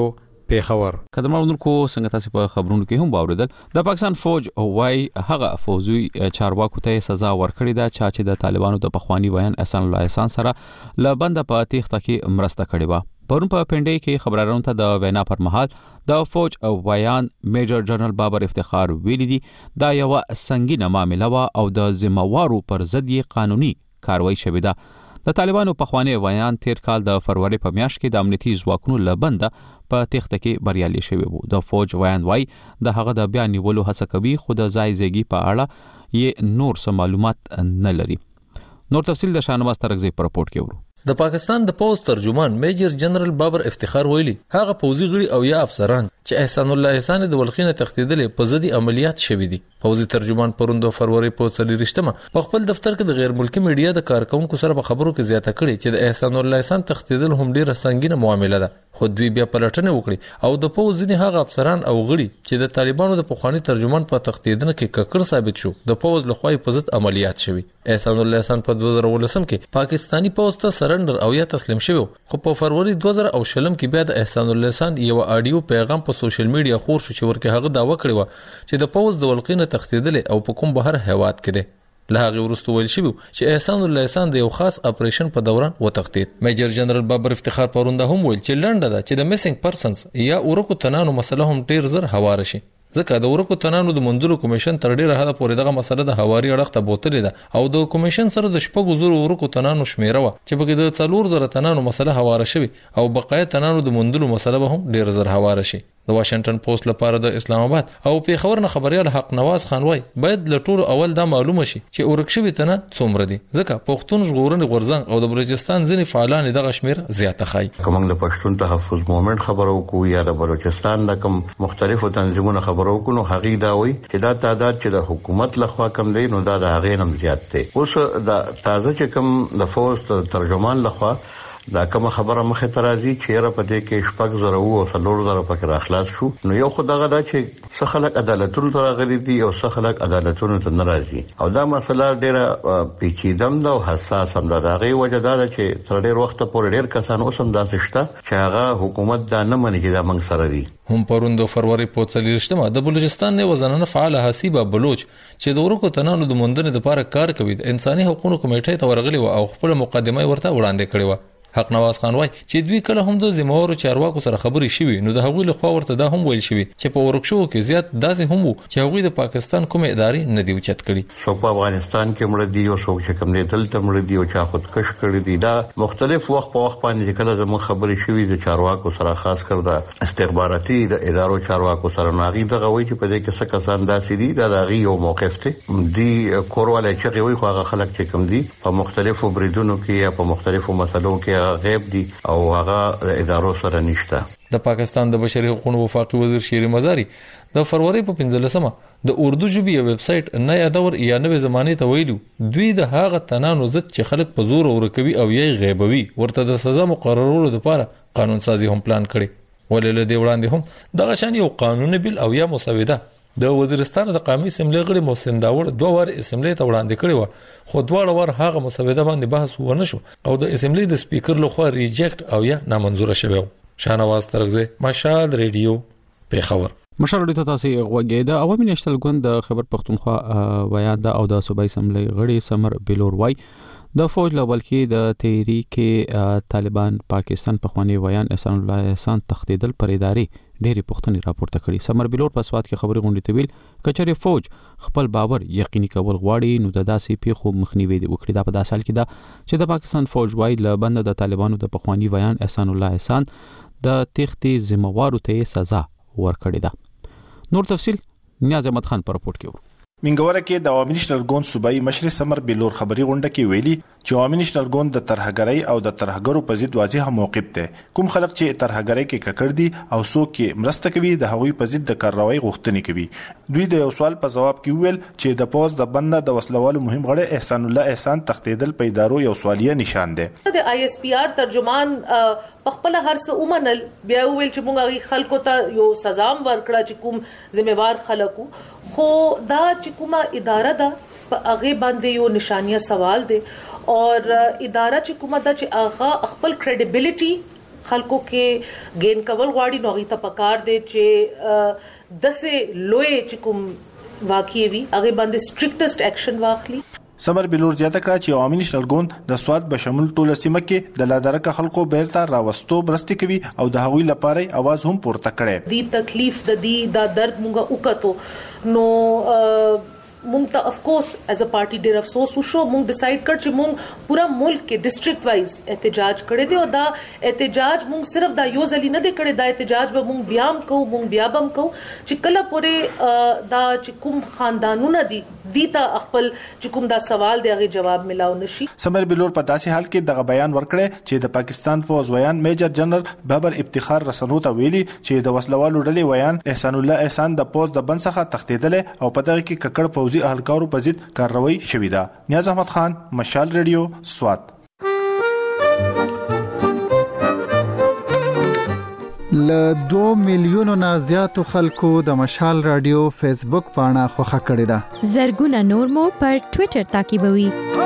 پیښور. قدرمنونکو څنګه تاسو په خبرونو کې هم باوریدل د پاکستان فوج وای هغه فوجي چارواکو ته سزا ورکړې ده چې د طالبانو د پخوانی ویان احسان الله احسان سره لبند په تیښته کې مرسته کړې و. پرون په پنډي کې خبرارونو ته د وینا پر مهال د فوج ویان میجر جنرال بابر افتخار ویلي دي دا یو سنگینه معامله و او د ذمہوارو پر ضد قانوني کاروایی شوې ده. د طالبانو پخوانی ویان تیر کال د فروری په میاشت کې د امنیتي ځواکونو لبند په تخته کې بریالي شوی وو. د فوج ویان وای د هغه د بیان نیولو هڅه کوي خو د ځای زیږي په اړه یې نور څه معلومات نه لري. نور تفصیل د شاهنواز ترغزی په رپورت کې ورو. د پاکستان د پوز ترجمان میجر جنرال بابر افتخار ویلي هغه پوزي غړي او یا افسران چې احسان الله احسان د ولخینه تختیدل په ضد عملیات شوي دي. پوزي ترجمان پروند فروری په 23 په خپل دفتر کې د غیر ملکی میډیا د کارکونکو سره په خبرو کې زیاته کړي چې د احسان الله احسان تختیدل هم ډیره سنگینه معامله ده. خو دوی بیا پلټنه وکړي او د پوز ځینې هغه افسران او غړي چې د طالبانو د پخوانی ترجمان په تختیدنه کې ککړ ثابت شو د پوز لخوا په ضد عملیات شوي. احسان الله احسان په 2019 کې پاکستانی پوز ته سرندر او یا تسلیم شوی خو په فروری 2020 کې بیا د احسان الله احسان یو آډیو پیغام په سوشل میډیا خور شو چې ورکه هغه داوا کړی و چې د پوز د ولقینه تختیدل او په کوم بهر هواد کې ده. له هغه وروسته ویل شوی چې احسان الله احسان د یو خاص اپریشن په دوران وتختید. میجر جنرال بابر افتخار پرونده هم ویل چې لنډه ده چې د میسنګ پرسنز یا اورکو تنانو مسله هم ډیر زر هوار شي ځکه د اورکو تنانو د مندلو کمیشن تر ډیره حد پورې دغه مسله د هواري اړخ ته بوتلې ده او د کمیشن سره د شپږ زره اورکو تنانو شمیره و چې په کې د 4 تنانو مسله هوار شوی او بقایه تنانو د مندلو مسله به هم ډیر زر هوار شي. د واشنگټن پوسټ لپاره د اسلام آباد او پیښور نه خبريال حق نواز خان وای باید له ټولو اول دا معلومه شي چې اورکشوي تنه څومره دي ځکه پښتون ژغورنې غورځنګ او د بلوچستان ځینې فعالان دغه شمیر زیاته خای. کوم د پښتون تحفظ موومېنټ خبرو کو یا د بلوچستان د کوم مختلفو تنظیمونو خبرو کو نو هغه دا وای چې دا تعداد چې د حکومت لخوا کم دی نو دا د هغه نم زیات دی. اوس د تازه چې کوم د فوز ترجمان لخوا دا کوم خبره مخه ترازی چې را پدې کې شپږ زره او 3 زره پکې راخلاص شو نو یو خدغه دا چې څه خلک عدالتونو ته راغلي دي او څه خلک عدالتونو ته ناراضي او دا مسله ډیره پیچیدم ده او حساس هم ده. هغه وجه دا چې تر ډیر وخت پورې ډیر کسان اوسم داسې شته چې هغه حکومت دا نه مني چې دا موږ سره دي. هم پروند فروری په 23 د بلوچستان نه وزنانه فعال حسیبه بلوچ چې د ورکو تنانو د مندنې لپاره کار کوي د انساني حقوقو کمیټې ته ورغلي او خپل مقدمه ورته وړاندې کړې و. حق نواز خان وای چې دوی کله هم د ذمہوارو چارواکو سره خبرې شوي نو د هغوی له خوا ورته دا هم ویل شوي چې په ورکشو کې زیات داسې هم وو چې هغوی د پاکستان کومه ادارې نه دی اوچت کړي. څو په افغانستان کې مړ دي او څو چې کوم دی دلته مړ دي او چا خودکش کړي دي. دا مختلف وخت په وخت باندې کله زموږ خبرې شوي د چارواکو سره خاص کر د استخباراتي د ادارو چارواکو سره ناغي دغه وای چې په دې کې څه کسان داسې دي دا غي یو موقف ته دی کورواله چې وي خو هغه خلک چې کوم دي په مختلفو بریدونو کې یا په مختلفو مسلو کې غیب دي او هغه ادارو سره نشته. د پاکستان د بشري حقوقو وفاقي وزیر شیر مزاری د فروری په 15 د اردو ژبې ویب سټ نه یادور یا نوې زمانه ته ویلو دوی د هغه تنانو ضد چې خلک په زور ورکوي او یې غیبوي ورته د سزا مقررولو لپاره قانون سازي هم پلان کړي. ولله دی وړاندې هم دغه شان یو قانوني بل او یا مسوده د وزیرستان د قومي اسمبلی غړي محسن داوود 2 وار اسمبلی ته وړاندې کړی و خو 2 وار هغه مسوده باندې بحث ونه شو او د اسمبلی د سپیکر لخوا ریجیکټ او یا نامنظور شوی. شاهنواز ترغزی مشال ریډیو پیښور. مشال ریډیو تاسو غوږی د عوامي نشتل ګوند د خبر پښتونخوا ویان د او د صوبای اسمبلی غړي سمر بلور وای د فوج لول کې د تحریک طالبان پاکستان پخوانی ویان احسان الله احسان تختیدل پر ادارې ډېری پښتني راپورته کړي. سمر بلور په سواد کې خبري غونډې ته ویل کچره فوج خپل باور یقیني کول غواړي نو د داسې پیښو مخنیوي وکړي. دا په داسې حال کې دا چې د پاکستان فوج وای له بند د طالبانو د پخوانی ویان احسان الله احسان د تختی ذمہوارو ته سزا ورکړي ده. نور تفصیل نیاز احمد خان پر رپورت کې منګوره کې د عوامي نشنل ګوند صوبایي مشر سمر بلور خبري غونډه کې ویلي چې عوامي نشنل ګوند د ترهګرۍ او د ترهګرو په ضد واضح موقف ته کوم خلک چې ترهګرۍ کې ککړ دي او څوک کې مرسته کوي د هغوی په ضد د کاروایی غوښتنې کوي. دوی د یو سوال په جواب کې ویل چې د پوز د بنده د وسلوالو مهم غړي احسان الله احسان تختیدل په ادارو یو سوالیه نشان ده. د آی اس پی آر ترجمان خپل هر څه ومنل بیا ویل چې موږ خلکو ته یو سزا ورکړه چې کوم ذمہوار خلکو خو دا چې کومه اداره ده په هغه باندې یو نشانیه سوال دی او اداره چې کومه ده چې هغه خپل کریډیبিলিټي خلکو کې ګین کول غواړي نو غي ته پکار دی چې دسه لوی چې کوم واقعي وي هغه باندې سټریکټست اکشن واخلي. سمر بلور زیاته کړه چې عوامي نشنل ګوند د سواد بشمول ټول سیمه کې د لادرکه خلکو بیرته راوستو برستی کوي او د هغوی لپاره आवाज هم پورته کړي. دی تکلیف د دې دا درد مونږه وکړو نو مونږ ته اف کورس ایز ا پارټي ډیر افسوس وشو. مونږ ډیسایډ کړ چې مونږ پورا ملک کې ډیسټریکټ وایز احتجاج کړی دی او دا احتجاج مونږ صرف دا یو ځلی نه دی کړی. دا احتجاج به مونږ بیا هم کوو مونږ بیا هم کوو چې کله پورې دا چې کوم خاندانونه دي دیتا خپل چې کوم دا سوال دی هغه جواب ملاو نشي. سمر بلور په داسې حال کې دغه بیان ورکړی چې د پاکستان فوز ویان میجر جنرال بابر افتخار رسنو ته ویلي چې د وسلوالو ډلې ویان احسان الله احسان د پوز د بن څخه تښتیدل او په دغه کې ککړ فوزي اهلکارو په ضد کاروایی شوې ده. نیاز احمد خان، مشال ریډیو، سوات. ل 2 میلیونو نه زیاتو خلکو د مشال رادیو فیسبوک پاڼه خوښه کړې ده. زرګونه نور مو پر ټوئیټر تعقیبوي.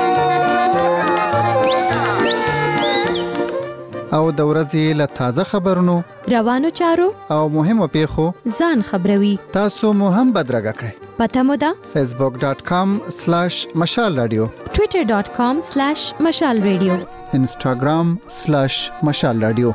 او د ورځې له تازه خبرونو، روانو چارو او مهمو پیښو ځان خبروي. تاسو مو هم بدرګه کړئ. پته مو ده facebook.com/مشال رادیو، twitter.com/مشال رادیو، instagram/مشال رادیو.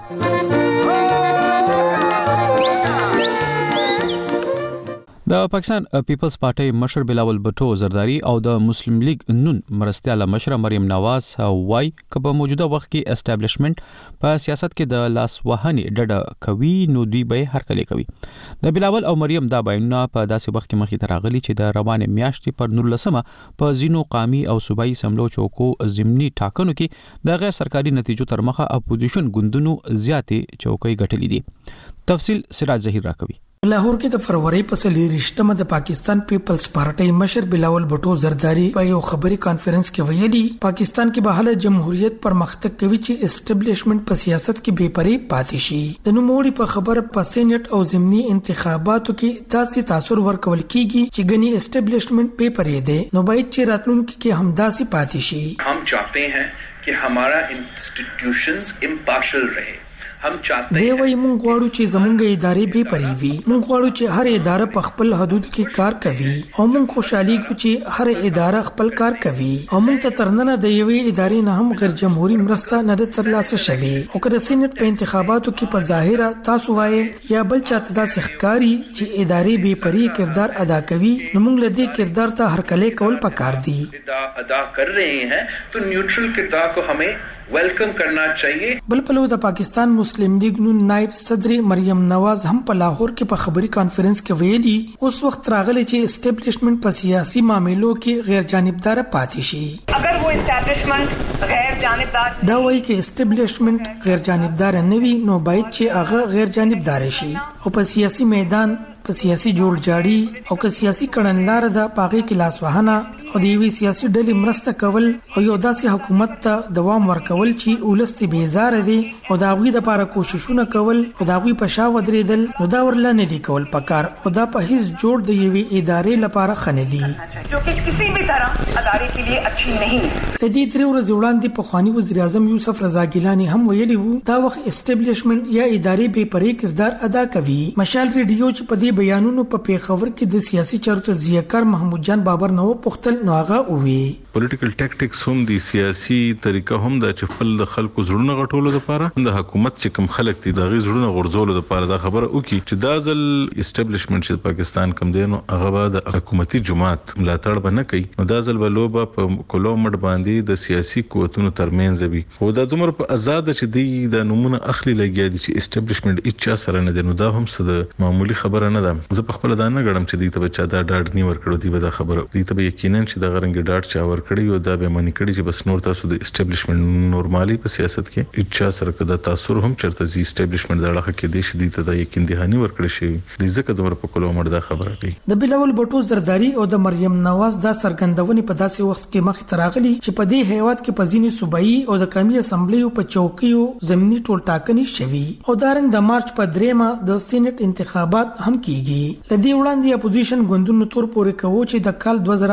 د پاکستان پیپلز پارټي مشر بلاول بټو زرداری او د مسلم لیگ نون مرستياله مشر مریم نواز وای کبه موجوده وخت کې اسټابلیشمنت په سیاست کې د لاس وهنی ډډه کوي نو دوی به هر کله کوي. د بلاول او مریم دا بیانونه په داسې وخت کې مخې ته راغلي چې د روانه میاشتې پر 19 په زینو قامي او صوبایي سملو چوکو ضمني ټاکنو کې د غیر سرکاري نتیجو تر مخه اپوزیشن ګوندونو زیاتې چوکۍ ګټلې دي. تفصیل سراج ظهیر راکوي. لاهور کې د فروری په 23مه د پاکستان پیپلز پارټي مشر بلاول بټو زرداری په یو خبري کانفرنس کې ویلي پاکستان کې به حالت جمهوریت پرمختګ کوي چې اسټابلیشمنت په سیاست کې بے پرې پاتې شي. د نوموړي په خبره په سېنات او ضمني انتخاباتو کې داسې تاثیر ورکول کیږي چې غني اسټابلیشمنت بے پرې ده نو باید چې راتلونکي کې هم داسې پاتې شي. हम चाहते हैं कि हमारा इंस्टीट्यूशंस इम्पार्शियल रहे. हम चाहते हैं دی وای مونږ غواړو چې زمونږ ادارې به پرې وي. مونږ غواړو چې هر اداره په خپل حدود کې کار کوي او مونږ خوشحالي کوو چې هر اداره خپل کار کوي او مونږ ته ترننه د یوې ادارې نه هم غیر جمهوریت مرسته نه ترلاسه شوي. او که د سېنات په انتخاباتو کې په ظاهره تاسو وایي یا بل چاته داسې ښکاري چې ادارې به پرې کردار ادا کوي نو مونږ له دې کردار ته هرکلی کول پکار دي. ادا کر رہے ہیں تو نیوټرل کردار کو ہمیں ویلکم کرنا چاہیے. بل پلو د پاکستان مسلم لیگ نون نائب صدر مریم نواز هم په لاهور کې په خبري کانفرنس کې ویلي اوس وخت راغلی چې اسټابلیشمنت په سیاسي معاملو کې غیر جانبدار پاتې شي. اگر وہ اسټابلیشمنت غیر جانبدار دا وایي چې اسټابلیشمنت غیر جانبدار نه وي نو باید چې هغه غیر جانبدار شي او په سیاسي میدان په سیاسي جوړ جاړي او که سیاسي کړنلار د پاغي کې لاس وهنه او د یوې سیاسي ډلې مرسته کول او یو داسې حکومت ته دوام ورکول چې ولست بیزار دي او دا غوي د لپاره کوششونه کول او دا غوي په شا ودرېدل نو دا ورله نه دي کول پکار او دا په هیڅ جوړ د یوې ادارې لپاره خنه دي جو کہ کسی بھی طرح ادارے کے لیے اچھی نہیں. د دې درې ورځې وړاندې په خواني وزیر اعظم یوسف رضا ګیلانی هم ویلي وو دا وخت اسټابلیشمنت یا ادارې به پرې کردار ادا کوي. مشال ریډیو چې په دې بیانونو په پیښور کې د سیاسي چارو ځیکر محمود جان بابر نو پختل نو هغه وی پولیټیکل ټیکټکس هم دي سیاسي طریقه هم د چفل د خلکو زړونه غټولو لپاره د حکومت چې کوم خلک دي د غي زړونه غرزولو لپاره دا خبره وکي چې دا ځل اسټابلیشمنت چې پاکستان کم دی نو هغه به د حکومتي جماعت ملاتړ به نه کوي نو دا ځل به لوبه په کولومډ باندې د سیاسي قوتونو ترمنځ وي او دا دومره په آزاد چې دی د نمونه اخلي لګیا دي چې اسټابلیشمنت اچا سره نه دی نو دا هم څه د معمولی خبره نه ده. زه په خپل دا نه غړم چې دی ته بچا دا ډاډ نه ورکړو دی به دا خبره دی ته یقینا چې دا غرنګ ډاډ چا ورکړي او دا به معنی کړي چې بس نور تاسو د اسټابلیشمنت نورمالي په سیاست کې اچا سره کده تاثیر هم چرته زی اسټابلیشمنت دغه کې د شدي ته د یقین دهاني ورکړي شي د ځکه د ور په کولومړ دا خبره کوي. د بلاول بټو زرداری او د مریم نواز دا سرګندونې په داسې وخت کې مخ ته راغلي چې په دې هیواد کې په ځینې صوبایي او د قومي اسمبلیو په چوکیو ضمني ټول ټاکنې شوي او دارنګ د مارچ په 3 د سېنات انتخابات هم کیږي. لدی وړاندې اپوزیشن ګوندونو تور پورې کوي چې د کال 2013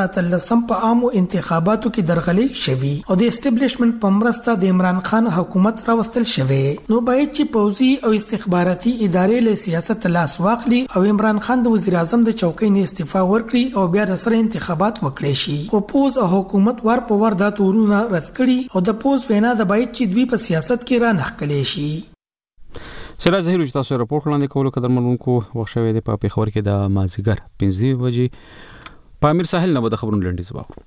14 په عامو انتخاباتو کې درغلي شوی او د اسټابلیشمنت په مرسته د عمران خان حکومت راوستل شوی. نو باید چې پوځي او استخباراتي ادارې له سیاست لاس واخلي او عمران خان د وزیر اعظم د چوکۍ نه استعفا ورکړي او بیا د سره انتخابات وکړي شي. خو پوز او حکومت ور په ور دا تورونه رد کړي او د پوز وینا د باید چې دوی په سیاست کې را نخکلي شي. سره زهیر چې تاسو راپورټ وړاندې کولو قدر منونکو وخت شوی دی په خبر کې د مازیګر 5 بجې په امیر ساحل نه به د خبرونو لنډیز واورو.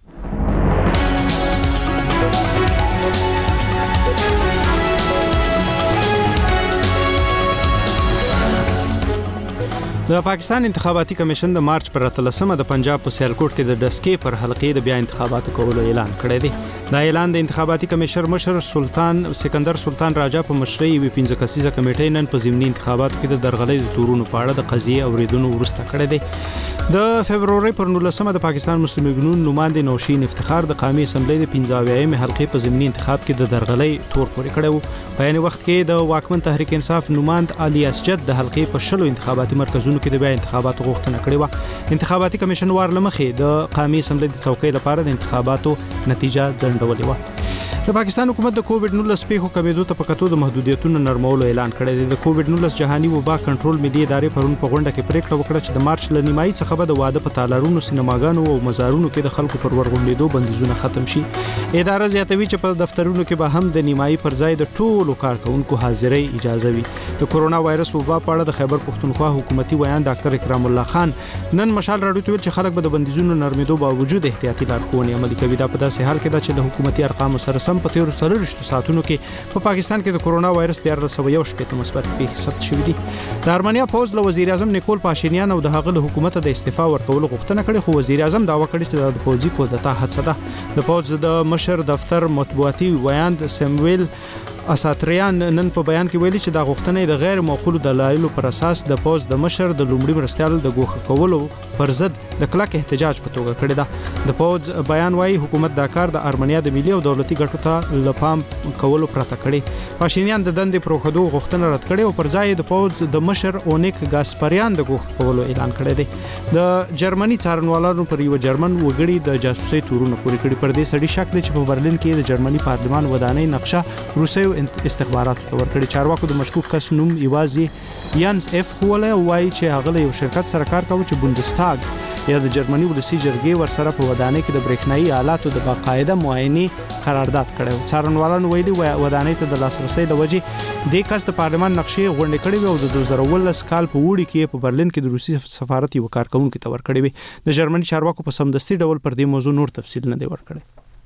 د پاکستان انتخاباتي کمیشن د مارچ پر 13مه د پنجاب په سیالکوټ کې د ډسکې پر حلقې د بیا انتخاباتو کولو اعلان کړی دی. دا اعلان د انتخاباتي کمیشن مشر سلطان سکندر سلطان راجا په مشرۍ وی 15 کسیزه کمیټې نن په ضمني انتخاباتو کې د درغلۍ د تورونو په اړه د قضیې اوریدونو ورسته کړی دی. د فبرवरी پر 19مه د پاکستان مسلم لیګ نمائنده نوشین افتخار د قومي اسمبلی د 15مه حلقې په ضمني انتخاب کې د درغلۍ تور پورې کړو. په یعنی وخت کې د واکمن تحریک انصاف نمائند علي اسجد د حلقې په شلو انتخاباتي مرکزونو کې د بیا انتخاباتو غوښتنه کړې و. انتخاباتي کمیشن وار لمخې د قومي اسمبلی د څوکۍ لپاره د انتخاباتو نتیجه ځنډولې و. د پاکستان حکومت د کووډ-19 پیښو کمیدو ته پکاتو د محدودیتونو نرمولو اعلان کړی دی. د کووډ-19 جهاني وبا کنټرول ملي ادارې پرون په غونډه کې پریکړه وکړه چې د مارچ ل نیمایي څخه به د واده په تالارونو، سینماګانو او مزارونو کې د خلکو پر ورغونډېدو بندیزونه ختم شي. اداره زیاتوي چې په دفترونو کې به هم د نیمایي پر ځای د ټولو کارکونکو حاضرۍ اجازه وي. د کورونا وایرس وبا په اړه د خیبر پښتونخوا حکومتي ویان ډاکټر اکرام الله خان نن مشال راډیو ته ویل چې خلک به د بندیزونو نرمېدو باوجود احتیاطي لارښوونې عملي کوي. دا په داسې حال کې ده چې د حکومتي ارقامو سره سم په تیرو 30 ساعتونو کې په پاکستان کې د کورونا وایرس 1301 مثبت پیښې ثبت شوې دي. د ارمنیا پوز له وزیر اعظم نیکول پاشینیان او د هغه له حکومت د استعفا ورکولو غوښتنه کړې، خو وزیر اعظم داوا کړې چې د پوزي کودتا هڅه ده. د پوز د مشر دفتر مطبوعاتي ویاند سیمویل اساتریان نن په بیان کې ویلي چې دا غوښتنه د غیر معقولو دلایلو پر اساس د پوز د مشر د لومړي مرستیال د ګوښه کولو پر ضد د کلک احتجاج په توګه کړی ده. د پوز بیان وايي حکومت دا کار د ارمنیا د ملي او دولتي ګټو ته لپام کولو پرته کړی. پاشینیان د دندې پروخدو غوښتنه رد کړې او پر ځای د پوز د مشر اونیک ګاسپریان د ګوښه کولو اعلان کړی دی. د جرمني څارنوالانو پر یو جرمن وګړي د جاسوسي تورونه پورې کړي. پر دې سړي شک دی چې په برلین کې د جرمني پارلمان ودانۍ نقشه روسي استخباراتو ته ورکړي. چارواکو د مشکوک کس نوم یوازې یانس اف هوله وایي چې هغه له یو شرکت سره کار کوي چې بوندستاګ یا د جرمني ولسی جرګې ورسره په ودانۍ کې د برېښنايي آلاتو د باقاعده معاینې قرارداد کړی. څارنوالانو ویلي ودانۍ ته د لاسرسي د وجې د کس د پارلمان نقشې غونډې کړې وي او د 2019 کال په وړي کې په برلین کې د روسي سفارت یو کارکونکو ته ورکړی وي. د جرمني چارواکو په سمدستي ډول پر دې موضوع نور تفصیل نه دی ورکړی.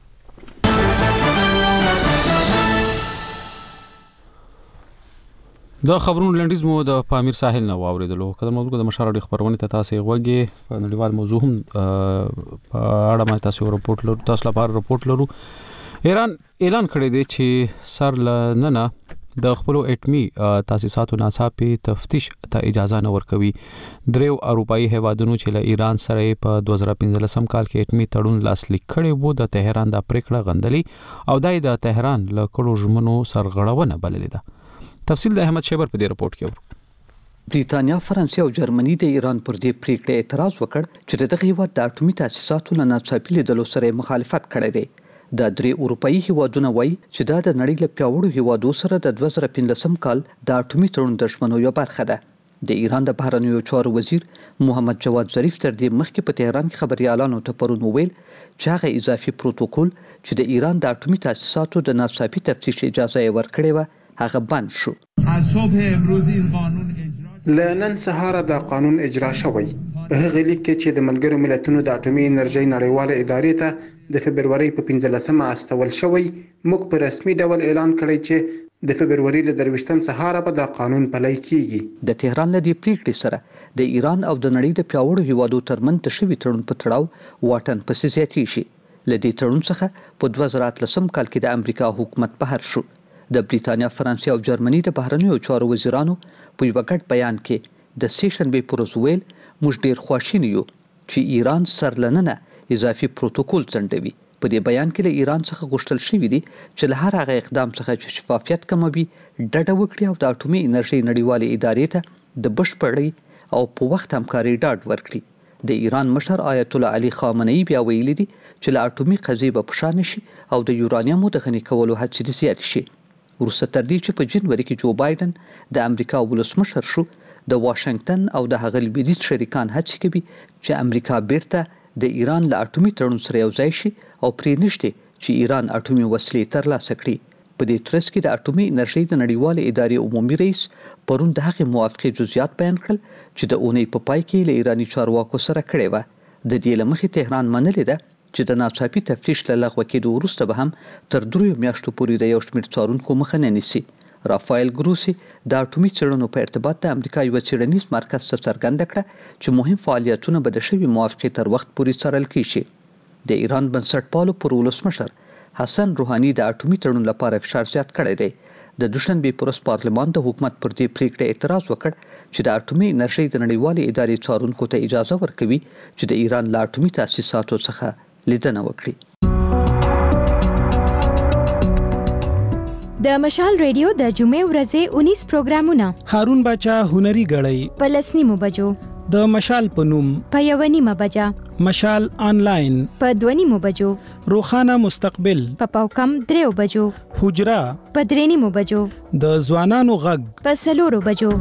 د خبرونو لنډیز مو د پامیر ساحل نه واوریدلو. کله موضوع د مشال اړیخ خبرونه ته تاسو غوږی په نړیوال موضوع هم په اړه ما تاسو رپورټ لرو. تاسو لپاره رپورټ لرو. ایران اعلان کړی دی چې سر لننه د خپل اټمی تاسیساتو ناڅاپي تفتیش ته اجازه نه ورکوي. دریو اروپאי هیوادونو چې له ایران سره په 2015 کال کې اټمی تړون لاسلیک کړی وو د تهران د پریکړه غندلي او د تهران له کړو ژمنو سرغړونه بللې ده. تفصیل د احمد شیبر په دې رپورت کې ورو. بریتانیا، فرانسې او جرمني د ایران پر دې پریکړه اعتراض وکړ چې دغه هیواد د اټومي تاسیساتو له ناڅاپي لیدلو سره مخالفت کړی دی. د درې اروپאי هیوادونو وایي چې دا د نړۍ له پیاوړو هیوادو سره د 2015 کال د اټومي تړون د ژمنو یو برخه ده. د ایران د بهرنیو چارو وزیر محمد جواد ظریف تر دې مخکې په تهران کې خبريالانو ته پرون وویل چې هغه اضافي پروتوکول چې د ایران د اټومي تاسیساتو د ناڅاپي تفتیش اجازه یې ورکړې و هغه بند شو. لنن سهار د قانون اجرا شوی. په هغه لیک کې چې د ملګرو ملتونو د اټومي انرژي نړیواله ادارې ته د فبرवरी په 15مه استول شوی، موږ په رسمي ډول اعلان کړی چې د فبرवरी له 23 سهار په د قانون پلی کیږي. د تهران له دې پریکړې سره د ایران او د نړۍ د پیاوړو هیوادو ترمنځ د شوي تړون په تړاو واټن پسې زیاتی شي. لدې تړون څخه په 2013 کال کې د امریکا حکومت بهر شو. د بریتانیا، فرانسې او جرمني د بهرنیو چارو وزیرانو په یو ګډ بیان کې د سیشنبې پر ورځ ویل موږ ډیر خواشینی یو چې ایران سرلننه اضافي پروتوکول ځنډوي. په دې بیان کې له ایران څخه غوښتل شوی دی چې له هر هغه اقدام څخه چې شفافیت کموي ډډه وکړي او د اټومي انرژي نړیوالې ادارې ته د بشپړۍ او په وخت همکاري ډاډ ورکړي. د ایران مشر آیت الله علي خامنه‌ای بیا ویلي دي چې له اټومي قضیې به پشا نشي او د یورانیمو د غني کولو هڅې دې زیات شي. وروسته تر دې چې په جنوري کې جو بایدن د امریکا ولسمشر شو، د واشنگټن او د هغه لویدیځ شریکان هڅې کوي چې امریکا بیرته د ایران له اټومي تړون سره یوځای شي او پرې نشته چې ایران اټومي وسلې ترلاسه کړي. په دې ترڅ کې د اټومي انرژي د نړیوالې ادارې عمومي رئیس پرون د هغې موافقې جزئیات بیان کړل چې د اونۍ په پای کې له ایراني چارواکو سره کړې وه. د دې له مخې تهران منلې ده چې د ناڅاپي تفتیش له لغوه کېدو وروسته به هم تر 3 میاشتو پورې د یو شمېر څارونکو مخه نه نیسي. رافایل ګروسي د اټومي څېړنو په ارتباط د امریکا یو څېړنیز مرکز ته څرګنده کړه چې مهم فعالیتونه به د شوي موافقې تر وخت پورې څارل کیږي. د ایران بنسټپالو پر ولسمشر حسن روحاني د اټومي تړون لپاره فشار زیات کړی دی. د دوشنبه پر ورځ پارلمان د حکومت پر دې پریکړه اعتراض وکړ چې د اټومي انرژي د نړیوالې ادارې څارونکو ته اجازه ورکوي چې د ایران له اټومي تاسیساتو څخه لیدنه وکړي. د مشال ریډیو د جمعې ورځې 19 پروګرامونه هارون باچا هنري غړی په 10 بجو، د مشال په نوم په 1 بجه، مشال آنلاین په 2 بجو، روخانه مستقبل په پاوکم 3 بجو، حجرا په 3 بجو، د ځوانانو غږ په 4 بجو.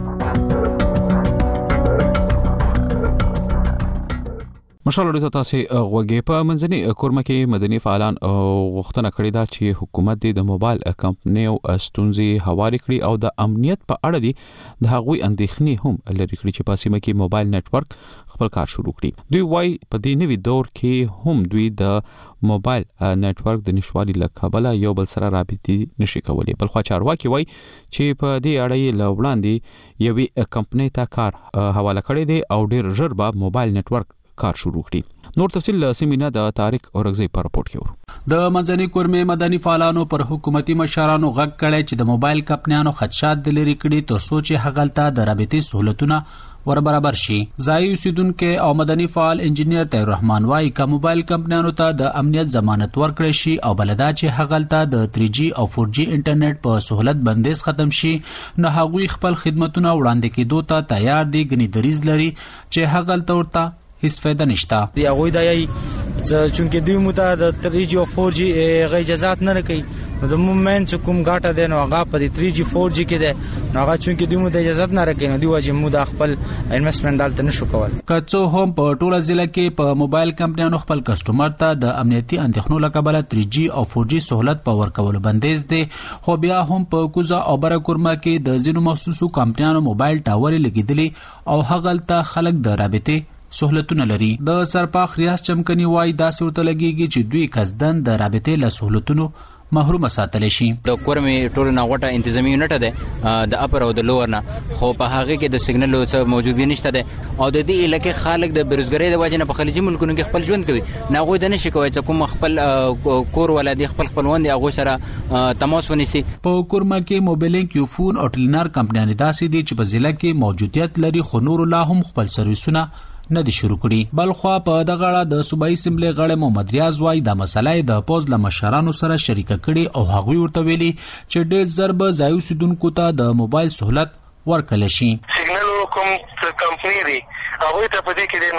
مشال اړیته تاسو غوږی په منځني کورمه کې مدني فعالان غوښتنه کړې ده چې حکومت د موبایل کمپنیو ستونزې هواري کړي او د امنیت په اړه دي د هغوی اندېښنې هم لري کړي چې په سیمه کې موبایل نتورک خپل کار شروع کړي. دوی وايي په دې نوي دور کې هم دوی د موبایل نتورک د نشوالي له کبله یو بل سره رابطې نشي کولی. بل خو چارواکي وايي چې په دې اړه له وړاندې یوې کمپنۍ ته کار حواله کړی دی او ډېر ژر به موبایل نتورک کار شروع کړي. نور تفصیل سیمینه د طارق اورغزی په راپورټ کې ورو. د منځني کورمې مدني فعالانو پر حکومتي مشرانو غږ کړی چې د موبایل کمپنیانو خدشات د لري کړي تر څو چې هغلته د رابطې سہولتونه ور برابر شي. ځای اوسیدونکو او مدني فعال انجینیر طاهر رحمان وايي چې موبایل کمپنیانو ته د امنیت ضمانت ورکړي شي او بلدا چې هغلته د 3G او 4G انټرنیټ په سہولت بندیز ختم شي نو هغوی خپل خدماتونه وړاندې کېدو ته تیار دي. غني دریز لري چې هغلته ورته هیڅ فایده نشته. دی هغه د یی چونکه دوی مته د 3G او 4G غي اجازهات نه کوي نو د مومنت کوم غاټه دین او هغه په 3G 4G کې ده نو هغه چونکه دوی مته اجازهات نه کوي نو دی واجب مو د خپل انویسټمنټ دالته نشو کول. کڅو هم په ټوله ضلع کې په موبایل کمپنیانو خپل کسٹمر ته د امنیتي اندېښنو لکه 3G او 4G سہولت په ورکولو بندیز دي. خو بیا هم په کوزا او برکورما کې د ځینو مخصوصو کمپنیانو موبایل ټاور لګیدلي او هغلته خلک د رابطې سہولتونه لري. د سرپاخ ریاض چمکني وای داسې ورته لګیږي چې دوی قصدن د رابطې له سہولتونو محروم ساتل شي. د کورمې ټولو نه غوټه انتظامی یونټ ده د اپر او د لوور نه خو په هغه کې د سیګنل څخه موجودګي نشته ده او د دې علاقې خلک د بیروزګری د وجې نه په خلیجي ملکونو کې خپل ژوند کوي نه غوي د نشي کوي چې کوم خپل کور ولادي خپلوان دي هغه سره تماس ونیسي. په کورما کې موبایلینګ یو فون او ټلینار کمپنیان داسې دي چې په ضلع کې موجودیت لري خو نور لا هم خپل سرویسونه نه دي شروع کړي. بلخوا په دغه اړه د صوبایي اسمبلی غړی محمد ریاض وايي د مسلې د پوز له مشرانو سره شریک کړي او هغوی ورته ویلي چې ډېر ضرب ځای اوسیدونکو ته د موبایل سہولت ورکړل شي. سیګنل کوم کمپنی دی هغه ته په دې کې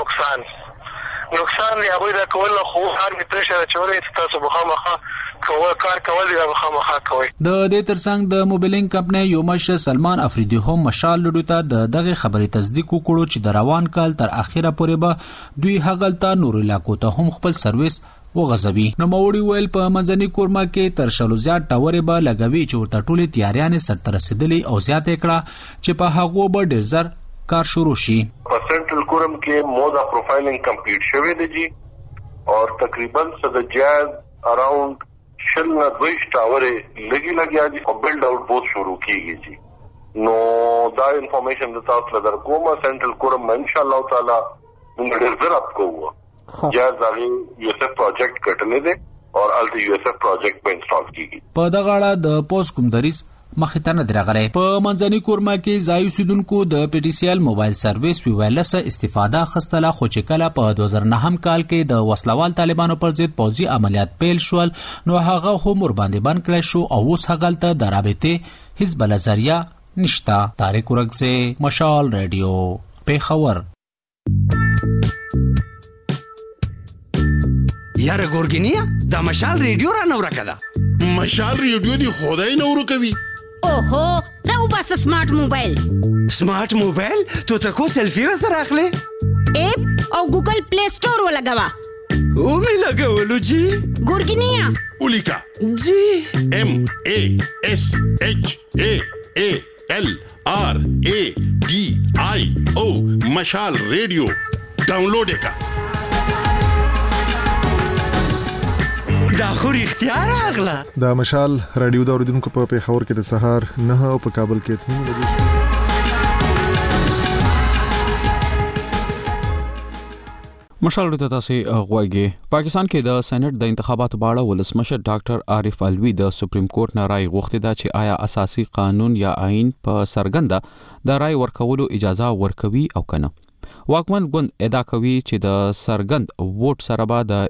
نقصان دی هغه دا کول خو هر می پرېشر چورې تاسو بخامخه کار کول دی بخامخه کوي. د دې ترڅنګ د موبایلینګ کمپنی یو مشر سلمان افریدی هم مشال لډو ته دغه خبرې تصدیق وکړو چې د روان کال تر اخیره پورې به دوی هغلته نور علاقو ته هم خپل سرویس وغځوي. نو موري ویل په منځني کورما کې تر شلو زیات ټاورې به لګوي چې ورته ټولې تیاریانې سرته رسیدلې او زیاته کړه چې په هغو به ډېر زر کار شروع شي. په سنټرل کورم کې مودا پروفایلینګ کمپلیټ شوی دی جی اور تقریبا صد جاز اراوند شلنا دوی ټاورې لګیا دي او بلډ اوټ بوت شروع کیږي جی. نو دا انفارمیشن د تاسو لپاره کومه سنټرل کورم ان شاء الله تعالی موږ ډېر زر اپ کوو جاز دغه یو څه پروجیکټ کټلې دي او الته یو څه پروجیکټ په انسټال کیږي. په دغه اړه د پوس کوم دریس مخې ته نه درغلې. په منځني کورما کې ځای اوسیدونکو د پی ټی سی ایل موبایل سرویس وی وایرلس استفاده خستله خو چې کله په 2009 کال کې د وسلوال طالبانو پر ضد پوځي عملیات پیل شول نو هغه هم ور باندې بند کړی شو او اوس هغلته د رابطې حزب الذریه نشتا. طارق اورغزی، مشال ریډیو، پیښور. یاره ګورګینیا د مشال ریډیو را نور کړه مشال ریډیو دی خدای نور کوي اوهو راو بس سمارټ موبایل تو ته کو سیلفی را سره اخلي اپ او ګوګل پلی سٹور ولګوا او می لګولو جی ګورګینیا اولیکا جی MASHALRADIO مشال ریډیو ډاونلوډ کا دا خو اختیار اغلا دا مشال رادیو دا اوریدونکو په پیښور کې د سهار 9 او په کابل کې 3 بجې مشال ته تاسو غواړئ پاکستان کې د سېنات د انتخاباتو په اړه ولسمشر ډاکټر عارف الوی د سپریم کورټ نه رائے غوښتي دا چې آیا اساسي قانون یا آئین په سرګنده د رائے ورکولو اجازه ورکوي او کنه واکمن ګوند ادعا کوي چې د سرګند ووټ سره به د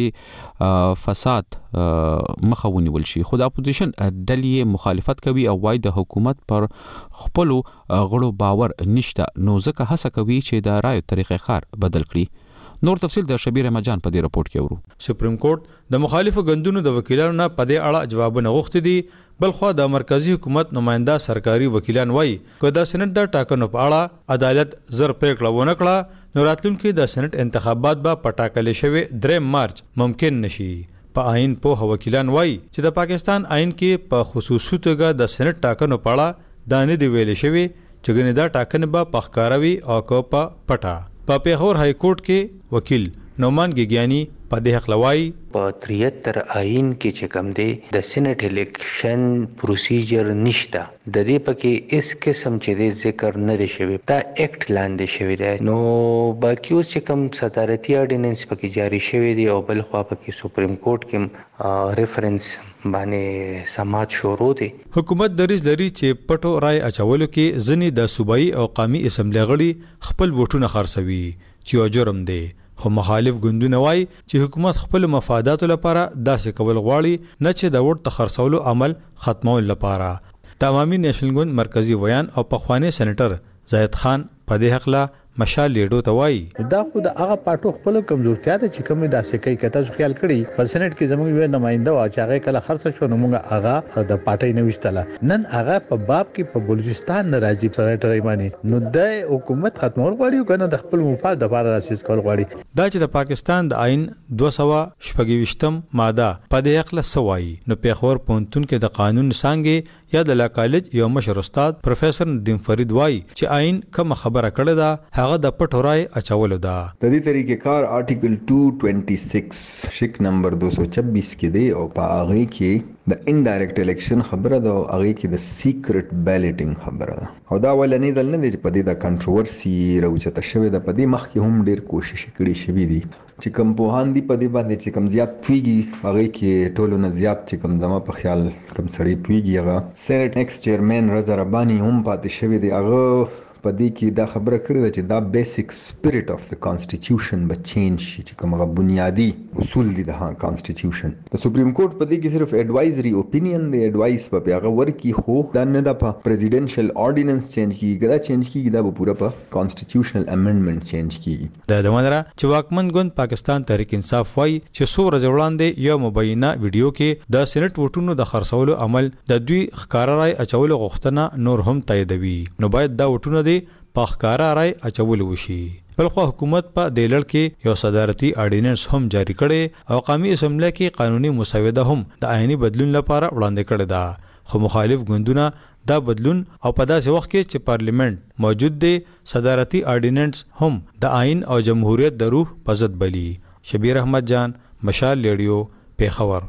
اداري فساد مخه ونیول شي خو د اپوزیشن ډلې مخالفت کوي او وايي د حکومت پر خپل غړو باور نشته نو ځکه هڅه کوي چې د رائے طریقې کار بدل کړي نور تفصیل د شبیر احمد جان په دې رپورت کې ورو سپریم کورټ د مخالفو غندونو د وکیلانو نه په دې اړه جوابونه غوښتي دي بلخو د مرکزی حکومت نماینده سرکاري وکیلان وایي چې د سېنات د ټاکنو په اړه عدالت زر پریکړه ونه کړه نو راتلونکي د سېنات انتخابات به په ټاکلې شوی 3 مارچ ممکن نشي په آئین په وکیلان وایي چې د پاکستان آئین کې په خصوصي توګه د سېنات ټاکنو په اړه دانه دی ویل شوی چې ګنې دا ټاکنه به پخکاروي او کو په پټا په پیښور های کورټ کې وکیل نومان ګیګیانی په دې حق لوي په 73 آئین کې چې کوم دی د سېنات الیکشن پروسیجر نشته د دې پکې اس قسم چې د ذکر نه دی شوی دا اکټ لاندې شوی دی نو باقي اوس چې کوم صدارتي اورډیننس پکې جاری شوی دی او بل خو پکې سپریم کورټ کې ریفرنس باندې سماعت شروع دي حکومت دریز لري چې پټو رائے اچولو کې ځنی د صوبایي او قومي اسمبلی غړي خپل ووټونه خرڅوي چې جرم دی خو مخالف ګوندونه وایي چې حکومت خپل مفاداتو لپاره داسې کول غواړي نه چې د ووټ خرڅولو عمل ختمول لپاره تمامي نېشنل ګوند مرکزی ویان او پخوانی سېنیټر زاهد خان په دې حق لا مشال لیډو ته وایي دا خو د هغه پټو خپل کمزورتیا ده چې کومه داسې کوي کته خیال کړي په سېنات کې زموږ یو نماینده وا چې هغه کله خرڅ شو نو موږ هغه د پټي نه وشتله نن هغه په باب کې په بلوچستان ناراضي سېنیټر ایمانی نو د حکومت ختمول غواړي کنه د خپل مفاد لپاره راسیس کول غواړي دا چې د پاکستان د آئین 226 ماده په دې حق له سوای نو پیښور پونتون کې د قانون څنګه یا د لا کالج یو مشر استاد پروفیسور ندیم فرید وای چې آئین کوم خبره کړې ده هغه د پټو رائے اچولو ده د دې طریقې کار آرټیکل 226 شک نمبر 226 کې دی او په هغه کې د انډایرکټ الیکشن خبره ده او هغه کې د سیکرټ بیلټینګ خبره ده او دا ولنې دل نه دی چې په دې د کنټروورسي راوچته شوی ده په دې مخ کې هم ډیر کوشش کړی شوی دی چې کوم په هاندي په دې باندې چې کوم زیات پیږي هغه کې ټولو نه زیات چې کوم زما په خیال کوم سړی پیږي هغه سېنات ایکس چیرمن رضا ربانی هم پاتې شوی دی هغه په دې کې دا خبره کړې ده چې دا بیسیک سپیرټ اف د کانسټیټیوشن به چینج شي چې کومه بنیادی اصول دي د کانسټیټیوشن د سپریم کورټ په دې کې صرف ایڈوایزري اوپینین دی ایڈوایس په هغه ورکی خو دا نه د پریزیډنشل اورډیننس چینج کیږي دا چینج کیږي دا پورا په کانسټیټیوشنل امندمنت چینج کیږي د دمنره چې واکمن ګوند پاکستان تحریک انصاف وای چې څو ورځې وړاندې یو مبینه ویډیو کې د سېنات ووټونو د خرڅولو عمل د دوی ښکارا رائے اچولو غوښتنه نور هم تاییدوي نو باید دا ووټونه په ښکارا رائے اچول وشي بلخو حکومت په دې لړ کې یو صدارتي اورډیننس هم جاری کړي او قومي اسمبلی کې قانوني مسوده هم د آئینی بدلون لپاره وړاندې کړي ده خو مخالف ګوندونه دا بدلون او په داسې وخت کې چې پارلیمنت موجود دی صدارتي اورډیننس هم د آئین او جمهوریت د روح په ضد بلی شبیر احمد جان مشال لیډیو پیښور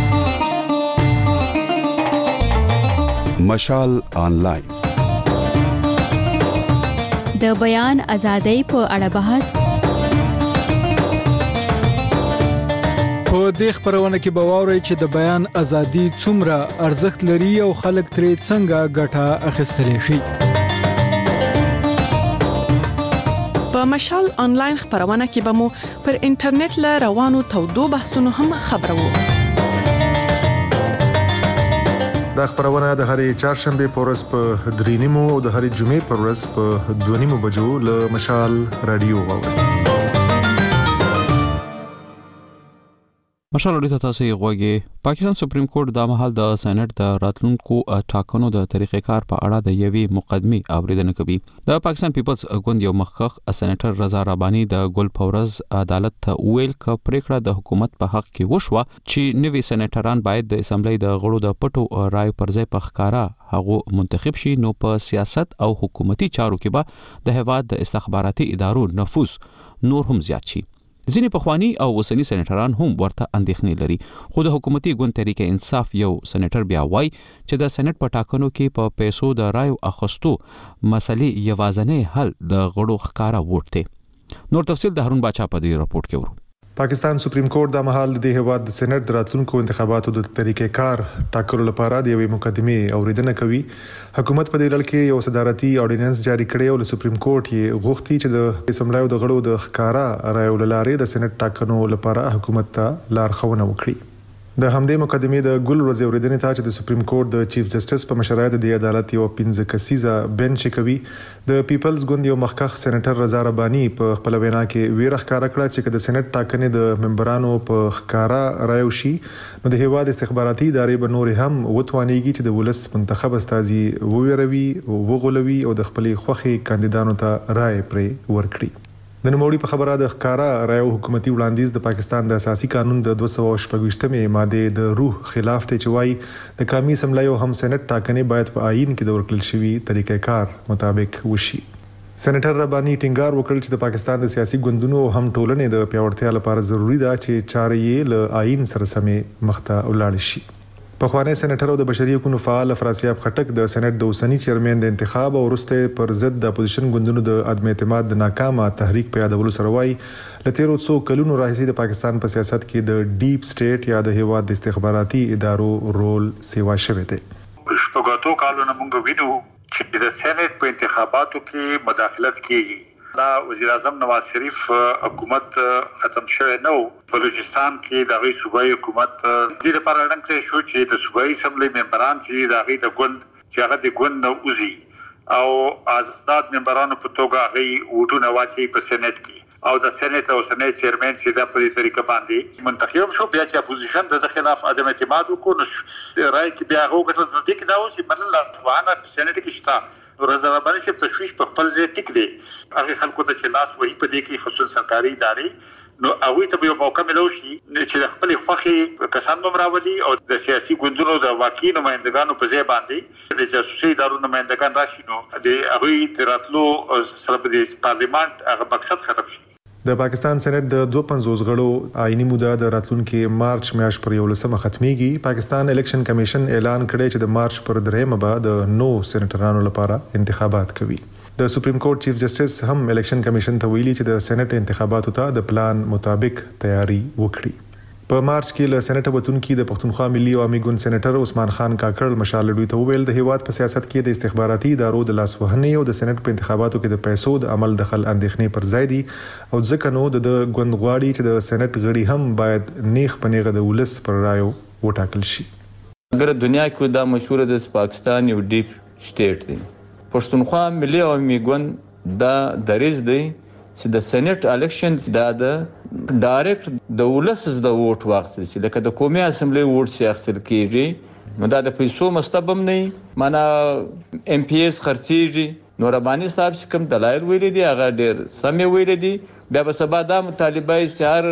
مشال آنلاین د بیان ازادۍ په اړه بحث په دې خبرونه کې به واورئ چې د بیان ازادي څومره ارزښت لري او خلک ترې څنګه ګټه اخیستلی شي په مشال آنلاین خبرونه کې به مو پر انټرنیټ له روانو تودو بحثونو هم خبرو دا خبرونه د هرې چهارشنبه په ورځ په 3:30 او د هرې جمعې په ورځ په 2:30 بجو له مشال رادیو واورئ مشال اړیته تاسو یې غوږی پاکستان سپریم کورټ د مهال د سېنات د راتلونکو ټاکنو د طریقې کار په اړه د یوې مقدمې اوریدنه کوي. د پاکستان پیپلز ګوند یو مخکخ سېناتر رضا رباني د ګل فورز عدالت ته ویل ک پریکړه د حکومت په حق کې وشوه چې نوي سېناتران باید د اسمبلی د غړو د پټو رائے پر ځای په ښکارا هغه منتخب شي. نو په سیاست او حکومتي چارو کې به د هیواد د استخباراتي ادارو نفوذ نور هم زیات شي. ځینې پخوانی او اوسنی سېناتران هم ورته اندېښنې لري. خو د حکومتي ګوند تحریک انصاف یو سېناتر بیا وایي چې د سېنات په ټاکنو کې په پیسو د رایو اخستو مسلې یوازنی حل د غړو ښکارا ووټ دی. نور تفصیل د هارون باچا په دې راپورټ کې ورو. پاکستان سپریم کورټ د مهال د هیواد د سېنات د راتلونکو انتخاباتو د طریقې کار ټاکلو لپاره د یوې مقدمې اوریدنه کوي. حکومت په دې لړ کې یو صدارتي اورډیننس جاری کړی او د سپریم کورټ یې غوښتي چې د اسمبلی د غړو د ښکارا رایو لارې د سېنات ټاکنو لپاره حکومت ته لارښوونه وکړي. د همدې مقدمې د ګل ورځې اوریدنې ته چې د سپریم کورټ د چیف جسټس په مشرۍ د عدالت یو 15 کسیزه بنچ کوي، د پیپلز ګوند یو مخکخ سېناتر رضا رباني په خپل وینا کې ویره ښکاره کړه چې د سېنات ټاکنې د ممبرانو په ښکارا رایو شي نو د هیواد استخباراتي ادارې به نور هم وتوانیږي چې د ولس منتخب استازي وویروي او وغولوي او د خپلې خوښې کاندیدانو ته رائے پرې ورکړي. د نوموړي په خبره د ښکارا رایو حکومتي وړاندیز د پاکستان د اساسي قانون د 226 ماده د روح خلاف ته چوي. د قومي اسمبلی او هم سېنات ټاکنې باید په آئین کې د ورکړل شوی طریقې کار مطابق وشي. سېناتر رباني ټینګار وکړ چې د پاکستان د سیاسي ګوندونو او هم ټولنې د پیاوړتیا لپاره ضروری ده چې چارې یې له آئین سره سمې مخته ولاړ شي. پخوانی سېناتر او د بشري حقوقو فعال افراسیاب خټک د سېنات د اوسنی چیرمن د انتخاب او وروسته پر ضد د اپوزیشن ګوندونو د عدم اعتماد د ناکامه تحریک په یادولو سره وایي ل تیرو څو کلونو راهیسې د پاکستان په سیاست کې د ډیپ سټیټ یا د هیواد د استخباراتي ادارو رول سیوا شوی دی. شپږاتو کالونو موږ وینو چې د سېنات په انتخاباتو کې مداخلت کیږي. دا وزیر اعظم نواز شریف حکومت ختم شوی نو. بلوچستان کې د غي صوبایي حکومت د لپاره رنګ شو چې د صوبایي اسمبلی ممبران چې د غي د ګوند چې هغه د ګوند نو اوزي او آزاد ممبرانو په توګه غي وټونه واچي په سېنات کې او د سېنات او سېنات چیرمن چې د په دې طریقه باندې منتخب شو. بیا چې اپوزیشن د خلاف عدم اعتماد وکړ رائے کې بیا وګټل نو د کې دا و چې بدل وانه سېنات کې شته رضا رباني چې تشویش په خپل ځای ټیک دی. هغه خلکو ته چې لاس وهي په دې کې خصوصا سرکاري ادارې نو هغه ته یو موقع ملو شي چې د خپل خوخي کسان ممراولي او د سیاسي ګوندونو د واکي نمائندګانو په ځای باندې د جاسوسي ادارو نمائندګان راشي نو د هغه تراتلو سره د پارلیمنت هغه مقصد ختم شي. د پاکستان سېنات د 250 غړو آئینی موده د راتلونکي مارچ میاشت پر 11 ختميږي. پاکستان الیکشن کمیشن اعلان کړی چې د مارچ پر 3 به د نو سېناترانو لپاره انتخابات کوي. د سپریم کورټ چیف جسټس هم الیکشن کمیشن ته ویلي چې د سېنات انتخاباتو ته د پلان مطابق تیاری وکړي. په مارچ کې له سېنات وتونکي د پښتونخوا ملي عوامي ګوند سېناتر عثمان خان کاکړ مشال دوی ته ویل د هیواد په سیاست کې د استخباراتي ادارو د لاسوهنې او د سېنات په انتخاباتو کې د پیسو د عمل دخل اندېښنې پر ځای دي او ځکه نو د ګوند غواړي چې د سېنات غړي هم باید نیغ پنیغه د ولس پر رایو وټاکل شي. اگر دنیا کې دا مشهور د پاکستان یو ډیپ سټیټ دی. پښتونخوا ملي عوامي ګوند دا دریز دی چې د سېنات الیکشن دا د ډایرکټ د ولس د ووټ واخیستل شي لکه د قومي اسمبلی ووټ سي اخیستل کیږي نو دا د پیسو مستبم نه معنا ام پی ایس خرڅيږي. نو رباني صاحب چې کوم دلایل ویلي دي هغه ډېر سمې ویلي دي. بیا به سبا دا مطالبه سیار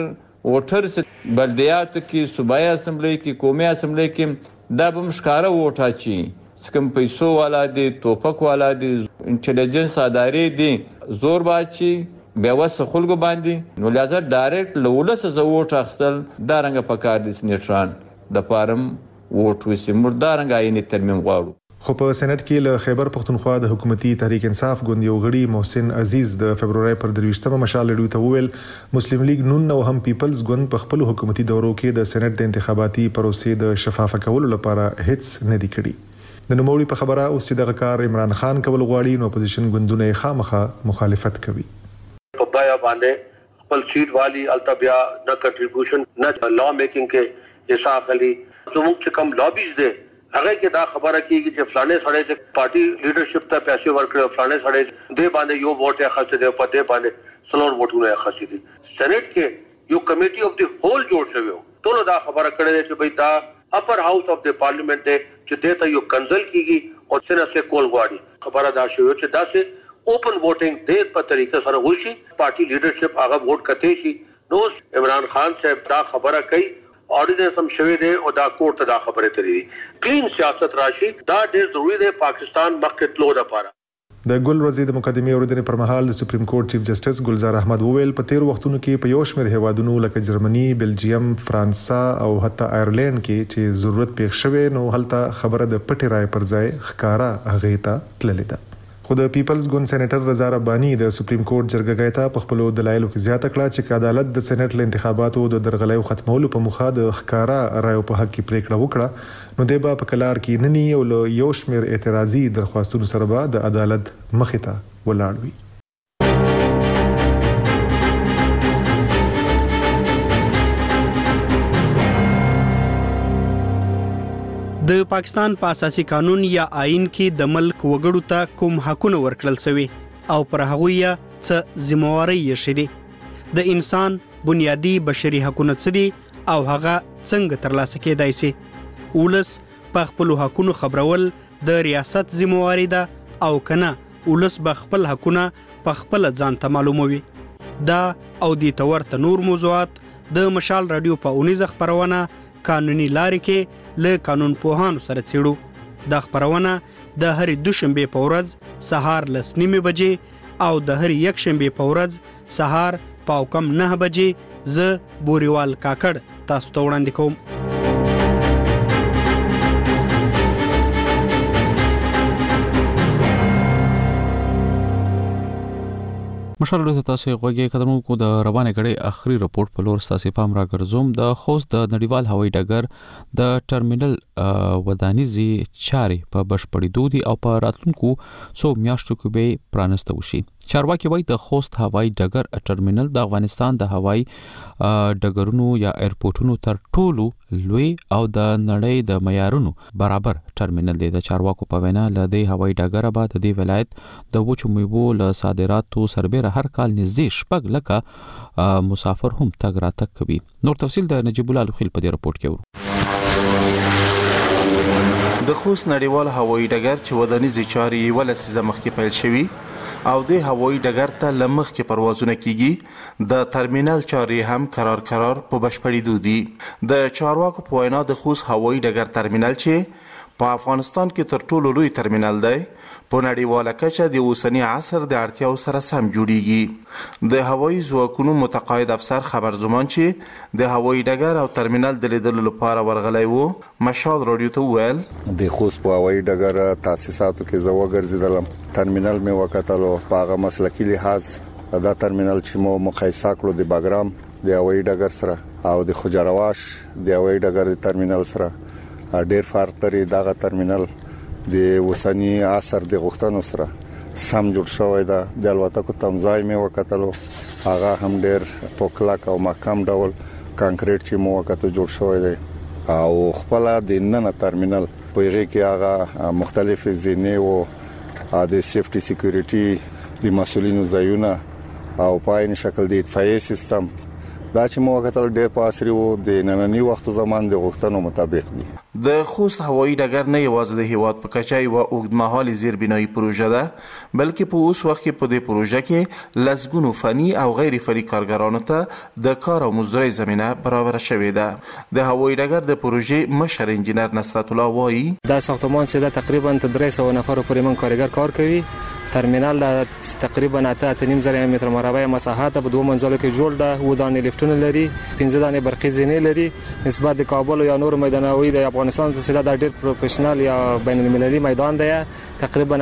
ووټر بلدیاتو کې صوبایي اسمبلی کې قومي اسمبلی کې دا به مشکاره ووټ اچي سکم پیسو والا دي توپک والا دي انټيليجنس ادارې دي زور باچي بیا وسه خلکو باندې نو لازم ډایرکټ لولس ز ووټ اخستل دا رنګ پکار دي سنټران د فارم ووټ وسی مردارنګ عیني ترمیم غواړو. خو په سېنات کې له خیبر پښتونخوا د حکومتي تحریک انصاف ګوند یو غړي محسن عزیز د فبرवरी پر 23 مشال لري ته ویل مسلم لیگ نون او هم پیپلز ګوند په خپل حکومتي دورو کې د سېنات د انتخاباتي پروسې د شفافه کولو لپاره هیڅ نه دی کړی. د نوموړي په خبره اوس چې د کار عمران خان کول غواړي نو اپوزیشن ګوندونه خامخه مخالفت کوي. په بیا باندې خپل سیټ والی التبیا نه کنټریبیوشن نه لا میکینګ کې حصہ اخلي. زموږ چې کوم لابیز دي هغه کې دا خبره کیږي چې فلانه سړی چې پارټي لیډرشپ ته پیسې ورکړي فلانه سړی دې باندې یو ووټ یې خاصه دی په دې باندې سلور ووټونه یې خاصه دي. سېنات کې یو کمیټي اف دی هول جوړ شوی ټول دا خبره کړې چې بھئی دا اپر هاوس اف د پارلیمنت چې دته یو کنزل کیږي او څنګه سه کول غواړي خبره دا شوی چې دا سه اوپن ووټینګ د په طریقې سره وشي پارټي لیډرشپ هغه ووټ کوي شي نو عمران خان صاحب دا خبره کوي اورډیننس هم شوی دی او دا کوټ ته دا خبره ترې دي کلین سیاست راشي دا ډېر ضروری دی پاکستان مخکې تلو لپاره د ګل ورځې د مقدمې اوریدنې پر مهال د سپریم کورټ چیف جسټس ګلزار احمد وویل په تیر وختونو کې په یو شمېر هیوادونو لکه جرمني، بلجیم، فرانسا او حتی آیرلند کې چې ضرورت پېښ شوی نو هلته خبره د پټې رائے پر ځای ښکارا هغې ته تللې ده. خو د پیپلز ګوند سېنیټر رضا رباني د سپریم کورټ جرګه ته په خپل دلایلو کې زیاته کړه چې عدالت د سېنیټ له انتخاباتو د درغلیو ختمولو په مخه د ښکارا رایو په حق کې پریکړه وکړه نو د با په کلار کې نني او یو شمېر اعتراضي درخواستونو سره به د عدالت مخې ته ولاړ وي. د پاکستان په اساسي قانون یا آئین کې د ملک وګړو ته کوم حقونه ورکړل شوی او پر هغه یې څه ذمہواری یې شې د انسان بنیادی بشري حقونه څه دي او هغه څنګه ترلاسه کېدای شي. ولس په خپل حقونو خبرول د ریاست ذمہواری ده او کنه ولس به خپل حقونه په خپل ځان ته معلوموي. دا او د تورته نور موضوعات د مشال رادیو په اونیزه خبرونه قانوني لارې کې له قانون پوهانو سره څېړو. دا خبرونه د هر دوشنبه په ورځ سهار 9:30 بجې او د هر یک شنبه په ورځ سهار 9:30 بجې ز بوريوال کاکړ تاسو ته وړاندې کوم. مشال له تاسو غوږی قدمو کو د روانه غړي اخري رپورت په لور تاسو پام را ګرځوم. د خوست د نړیوال هوایي ډګر د ټرمینل ودانیزي چارې په بشپړېدو دي او په راتلونکو څو میاشتو کې به پرانسته وشي. چارواکي وایي د خوست هوایي ډګر ټرمینل د افغانستان د هوایي ډګرونو یا ایرپورټونو تر ټولو لوی او د نړۍ د معیارونو برابر ټرمینل دی. د چارواکو په وینا له دې هوایي ډګر بعد د ولایت د وچو میوو له صادراتو سربېره هر کال نږدې 6 لکه مسافر هم تګ راتګ کوي. نور تفصیل د نجیب الله لخیل په دې رپورت کې ورو. د خوست نړیوال هوایي ډګر چې ودانیزي چارې ولسیزه مخکې پیل شوي او د هوایي ډګر ته لمخ کې پروازونه کیږي د ټرمینل چارې هم قرار په بشپړېدو دي. د چارواکو په وینا د خوست هوایي ډګر ټرمینل چې په افغانستان کې تر ټولو لوی ټرمینل دی په نړیواله کچه د اوسنی عصر د اړتیاو سره سم جوړیږي. د هوایي ځواکونو متقاعد افسر خبر زمان چې د هوایي ډګر او ټرمینل د لیدلو لپاره ورغلی وو مشال رادیو ته ویل د خوست په هوایي ډګر تاسیساتو کې زه وګرځیدلم ټرمینل مې وکتلو په هغه مسلکي لحاظ دا ټرمینل چې مو مقایسه کړو د باګرام د هوایي ډګر سره او د خجرواش د هوایي ډګر د ټرمینل سره ډېر فرق لري. دغه ټرمینل د اوسنی عصر د غوښتنو سره سم جوړ شوی دی. د الوتکو تمځای مې وکتلو هغه هم ډېر پوکلاک او محکم ډول کانکریټ چې مو وکړو جوړ شوی دی او خپل د نن ټرمینل په هغه کې هغه مختلف زینې او د سیفټي سکیورټي د مسولینو ځایونه او په عین شکل د اطفائیه سیستم دا چې مو وکتل ډېر په عصري وو د نننی وخت زمان د غوښتنو مطابق دي. د خوست هوایي ډګر نه یوازې د هیواد په کچه یو اوږدمهالي زیربنایي پروژه ده بلکې په اوس وخت کې په دې پروژه کې لسګونو فني او غیر فني کارګرانو ته د کار او مزدورۍ زمينه برابر شوې ده. د هوایي ډګر د پروژې مشر انجینر نصرت الله وایي دا ساختمان چې تقریبا 300 نفر پورې من کارګر کار کوي. ترمینال د تقریبا 8.5 متر مربع مساحت په دوه منزلو کې جوړ ده. ودانې لفټونه لري، 15 دانې برقي زینې لري. نسبت د کابل یا نور میدانوي د افغانستان څخه د ډېر پروفیشنل یا بین المللي میدان دی. تقریبا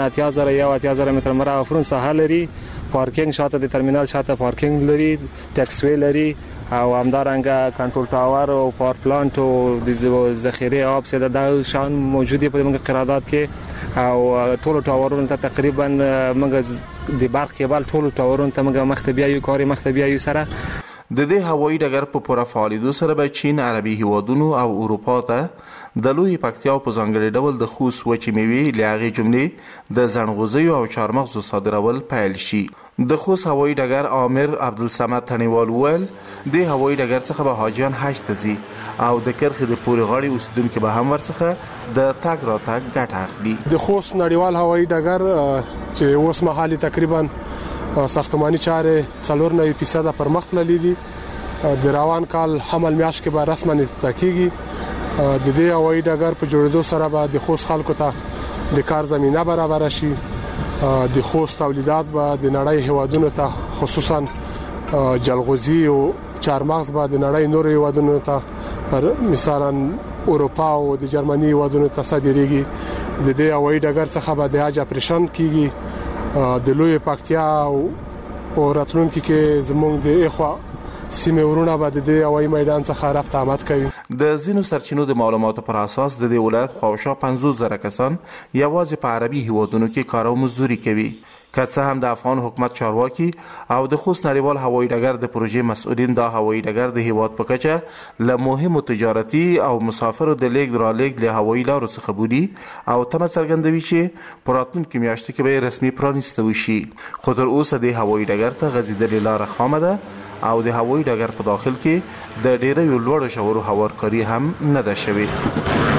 8000 متر مربع فرون ساحه لري. پارکینګ شاته د ترمینال شاته پارکینګ لري، ټیکس وی لري او همدارنګه کنټرول ټاور او پاور پلانټ او د ذخیره آب څخه د شان موجودي په موږ قرارداد کې او ټول ټاورونو ته تقریبا موږ د برق کېبل ټول ټاورونو ته موږ مختبیایو کاری مختبیایو سره د دې هوایي ډګر په پوره فعالیدو سره به چین، عربي هیوادونو او اروپا ته د لوی پکتیا په ځانګړي ډول د خوست وچې میوې له هغې جملې د زڼغوزیو او چارمغزو صادرول پیل شي. د خوست هوایي ډګر آمر عبدالصمد تڼیوال وویل د هوایي ډګر څخه به حاجیان حج ته ځي او د کرخې د پورې غاړې اوسیدونکي به هم ورڅخه د تګ راتګ ګټه اخلي. د خوست نړیوال هوایي ډګر چې اوس مهال تقریبا ساختماني چارې 4% پرمخ تللي دي. د روان کال حمل میاشت کې به رسما افتتاح کیږي. د دې هوایي ډګر په جوړېدو سره به د خوست خلکو ته د کار زمينه برابر شي. د خوست تولیدات به د نړۍ هیوادونو ته خصوصا جلغوزي او چارمغز به د نړۍ نور هیوادونو ته پر مثلا اروپا او د جرمني هیوادونو ته صادریږي. د دې هوایي ډګر څخه به د حج اپریشن کیږي. د لوی پکتیا او راتلونکي کې زموږ د اخوا سیمه ورونه به د هوایي میدان څخه رفت آمد کوي. د ځینو سرچینو د معلوماتو پر اساس د دې ولایت خواوشا 50,000 کسان یوازې په عربي هیوادونو کې کار او مزدوري کوي. که څه هم د افغان حکومت چارواکي او د خوست نړیوال هوایي ډګر د پروژې مسؤلین دا هوایي ډګر د هیواد په کچه له مهمو تجارتي او مسافرو د لیږد رالېږد له هوایي لارو څخه بولي او تمه څرګندوي چې په راتلونکو میاشتو کې به رسمي پرانیسته وشي. خو تر اوسه د هوایي ډګر ته غځېدلې لاره خامه ده او د هوایي ډګر په داخل کې د ډېرو لوړو ژورو هوارکاري هم نه ده شوې.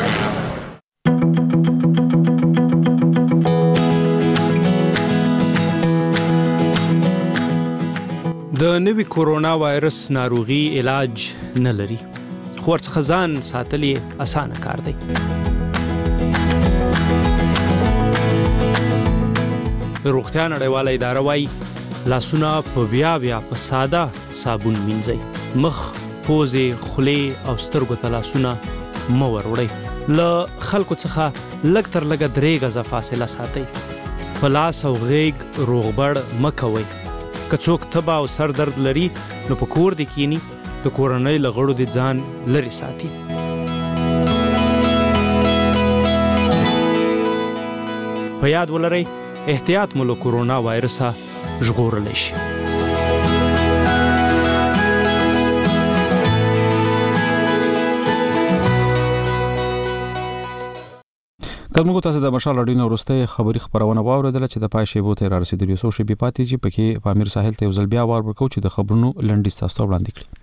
د نوي کورونا وایرس ناروغي علاج نه لري، خو ورڅخه ځان ساتل یې اسانه کار دی. روغتیا نړیواله اداره وايي لاسونه په بیا په ساده صابون مینځئ. مخ، پوزې، خولې او سترګو ته لاسونه مه وروړئ. له خلکو څخه لږ تر لږه 3 غزه فاصله ساتئ. په لاس او غیږ روغبړ مه کوئ. که څوک تبه او سر درد لري نو په کور دې کینی، د کورنۍ له غړو دې ځان لرې ساتي. په یاد ولرئ احتیاط مو له کورونا وایرسه ژغورلی شي. کله تاسو د مشال اډینو ورسته خبري خبرونه واوریدل چې د پای شیبو ته رسیدلی سو شی بي پاتې چې پکې پامیر ساحل ته وزل بیا وار ورکو چې د خبرونو لنډیز تاسو ته وړاندې کړي.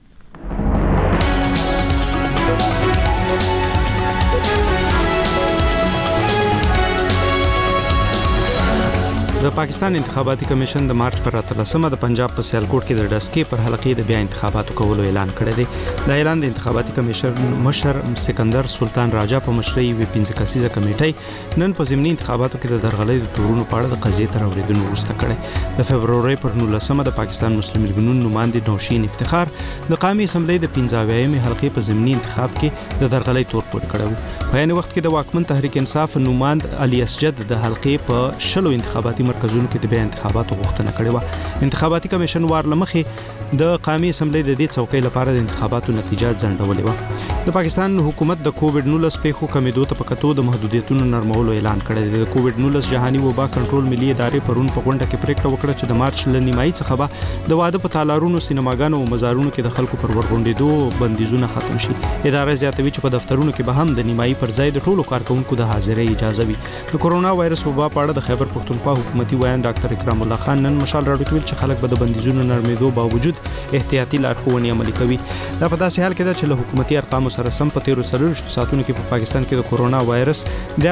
د پاکستان انتخاباتي کمیشن د مارچ پر 13مه د پنجاب په سیالکوټ کې د ډسکې پر حلقې د بیا انتخاباتو کولو اعلان کړی دی. د اعلان د انتخاباتي کمیشن مشر سکندر سلطان راجا په مشرۍ یوې 15 کسیزه کمیټې نن په ضمني انتخاباتو کې د درغلۍ د تورونو په اړه د قضیې تر اورېدنو وروسته کړی. د فبرورۍ پر 19مه د پاکستان مسلم لیګونو نماینده نوشین افتخار د قومي اسمبلی د 15مې حلقې په ضمني انتخاب کې د درغلۍ تور پورې کړو. په یعنی وخت کې د واکمن تحریک انصاف نماینده علي اسجد د حلقې په 10 انتخاباتي مرکزونو کې د بیا انتخاباتو غوښتنه کړې و. انتخاباتي کمیشن وار لمخې د قومي اسمبلی د دې څوکۍ لپاره د انتخاباتو نتیجه ځنډولې و. د پاکستان حکومت د کووډ-19 پیښو کمیدو ته پکتو د محدودیتونو نرمولو اعلان کړی دی. د کووډ-19 جهاني وبا کنټرول ملي ادارې پرون په غونډه کې پریکړه وکړه چې د مارچ ل نیمایي څخه به د واده په تالارونو، سینماګانو او مزارونو کې د خلکو پر ورغونډېدو بندیزونه ختم شي. اداره زیاتوي چې په دفترونو کې به هم د نیمایي پر ځای د ټولو کارکونکو د حاضرۍ اجازه وي. د کورونا وایرس وبا په اړه د خیبر پښتونخوا حکومتي وایان ډاکټر اکرام الله خان نن مشال راډیو ته ویل چې خلک به د بندیزونو نرمېدو باوجود احتیاطي لارښوونې عملي کوي. دا په داسې حال کې ده چې له حکومتي ارقامو سره سم په 13 ساعتونو کې په پاکستان کې د کورونا وایرس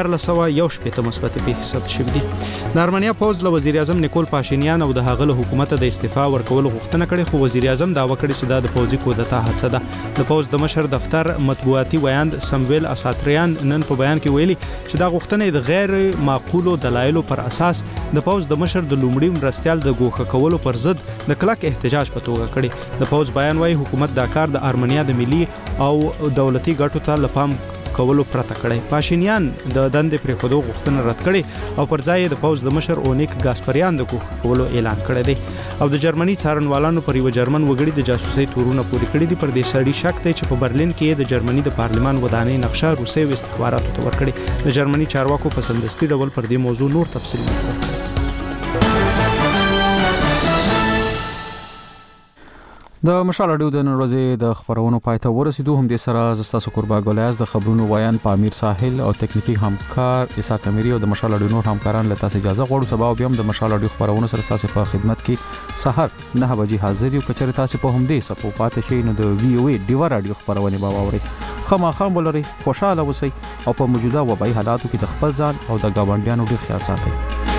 1401 مثبت پیښې ثبت شوې دي. د ارمنیا پوز له وزیر اعظم نیکول پاشینیان او د هغه له حکومت د استعفا ورکولو غوښتنه کړې، خو وزیر اعظم دعوه کړې چې دا د پوځي کودتا حادثه ده. د پوز د مشر دفتر مطبوعاتي ویاند سمویل اساتریان نن په بیان کې ویلي چې دا غوښتنه د غیر معقولو دلایلو پر اساس د پوز د مشر د لومړي مرستيال د ګوښه کولو پر ضد د کلک احتجاج په توګه کړي. د پوز بیان وايي حکومت دا کار د ارمنیا د ملي او دولتي ګټو ته لپام کولو پرته کړی. پاشینیان د دندې پرې خودو غوښتنه رد کړي او پر ځای د پوز د مشر اونیک ګاسپریان د ګوښه کولو اعلان کړی دی. او د جرمني څارنوالانو پر یو جرمن وګړي د جاسوسي تورونه پورې کړي دي. پر دې سړي شک دی چې په برلین کې د جرمني د پارلمان ودانۍ نقشه روسي او استخباراتو ته ورکړي. د جرمني چارواکو په سمدستي ډول پر دې موضوع نور تفصیل ورکړي. د مشال اډیو د نن ورځې د خبرونو پاتې ورسېدو هم د سره زستاسو قربا ګولیاز د خبرونو وایان پامیر ساحل او تکنیکی همکار اسحاق امیری او د مشال اډیو نور همکاران له تاسو اجازه غواړو. سبا بیا هم د مشال اډیو خبرونو سره تاسو په خدمت کې سحر 9 بجې حاضر یو. کچره تاسو په هم دې سپو پاتې شئ نو د وی او ای ډیوا رادیو خبرونه به واوري. خامخا ولري خوشاله اوسئ او په موجوده وبای حالاتو کې د خپل ځان او د ګاونډیانو ډیر خیال ساتئ.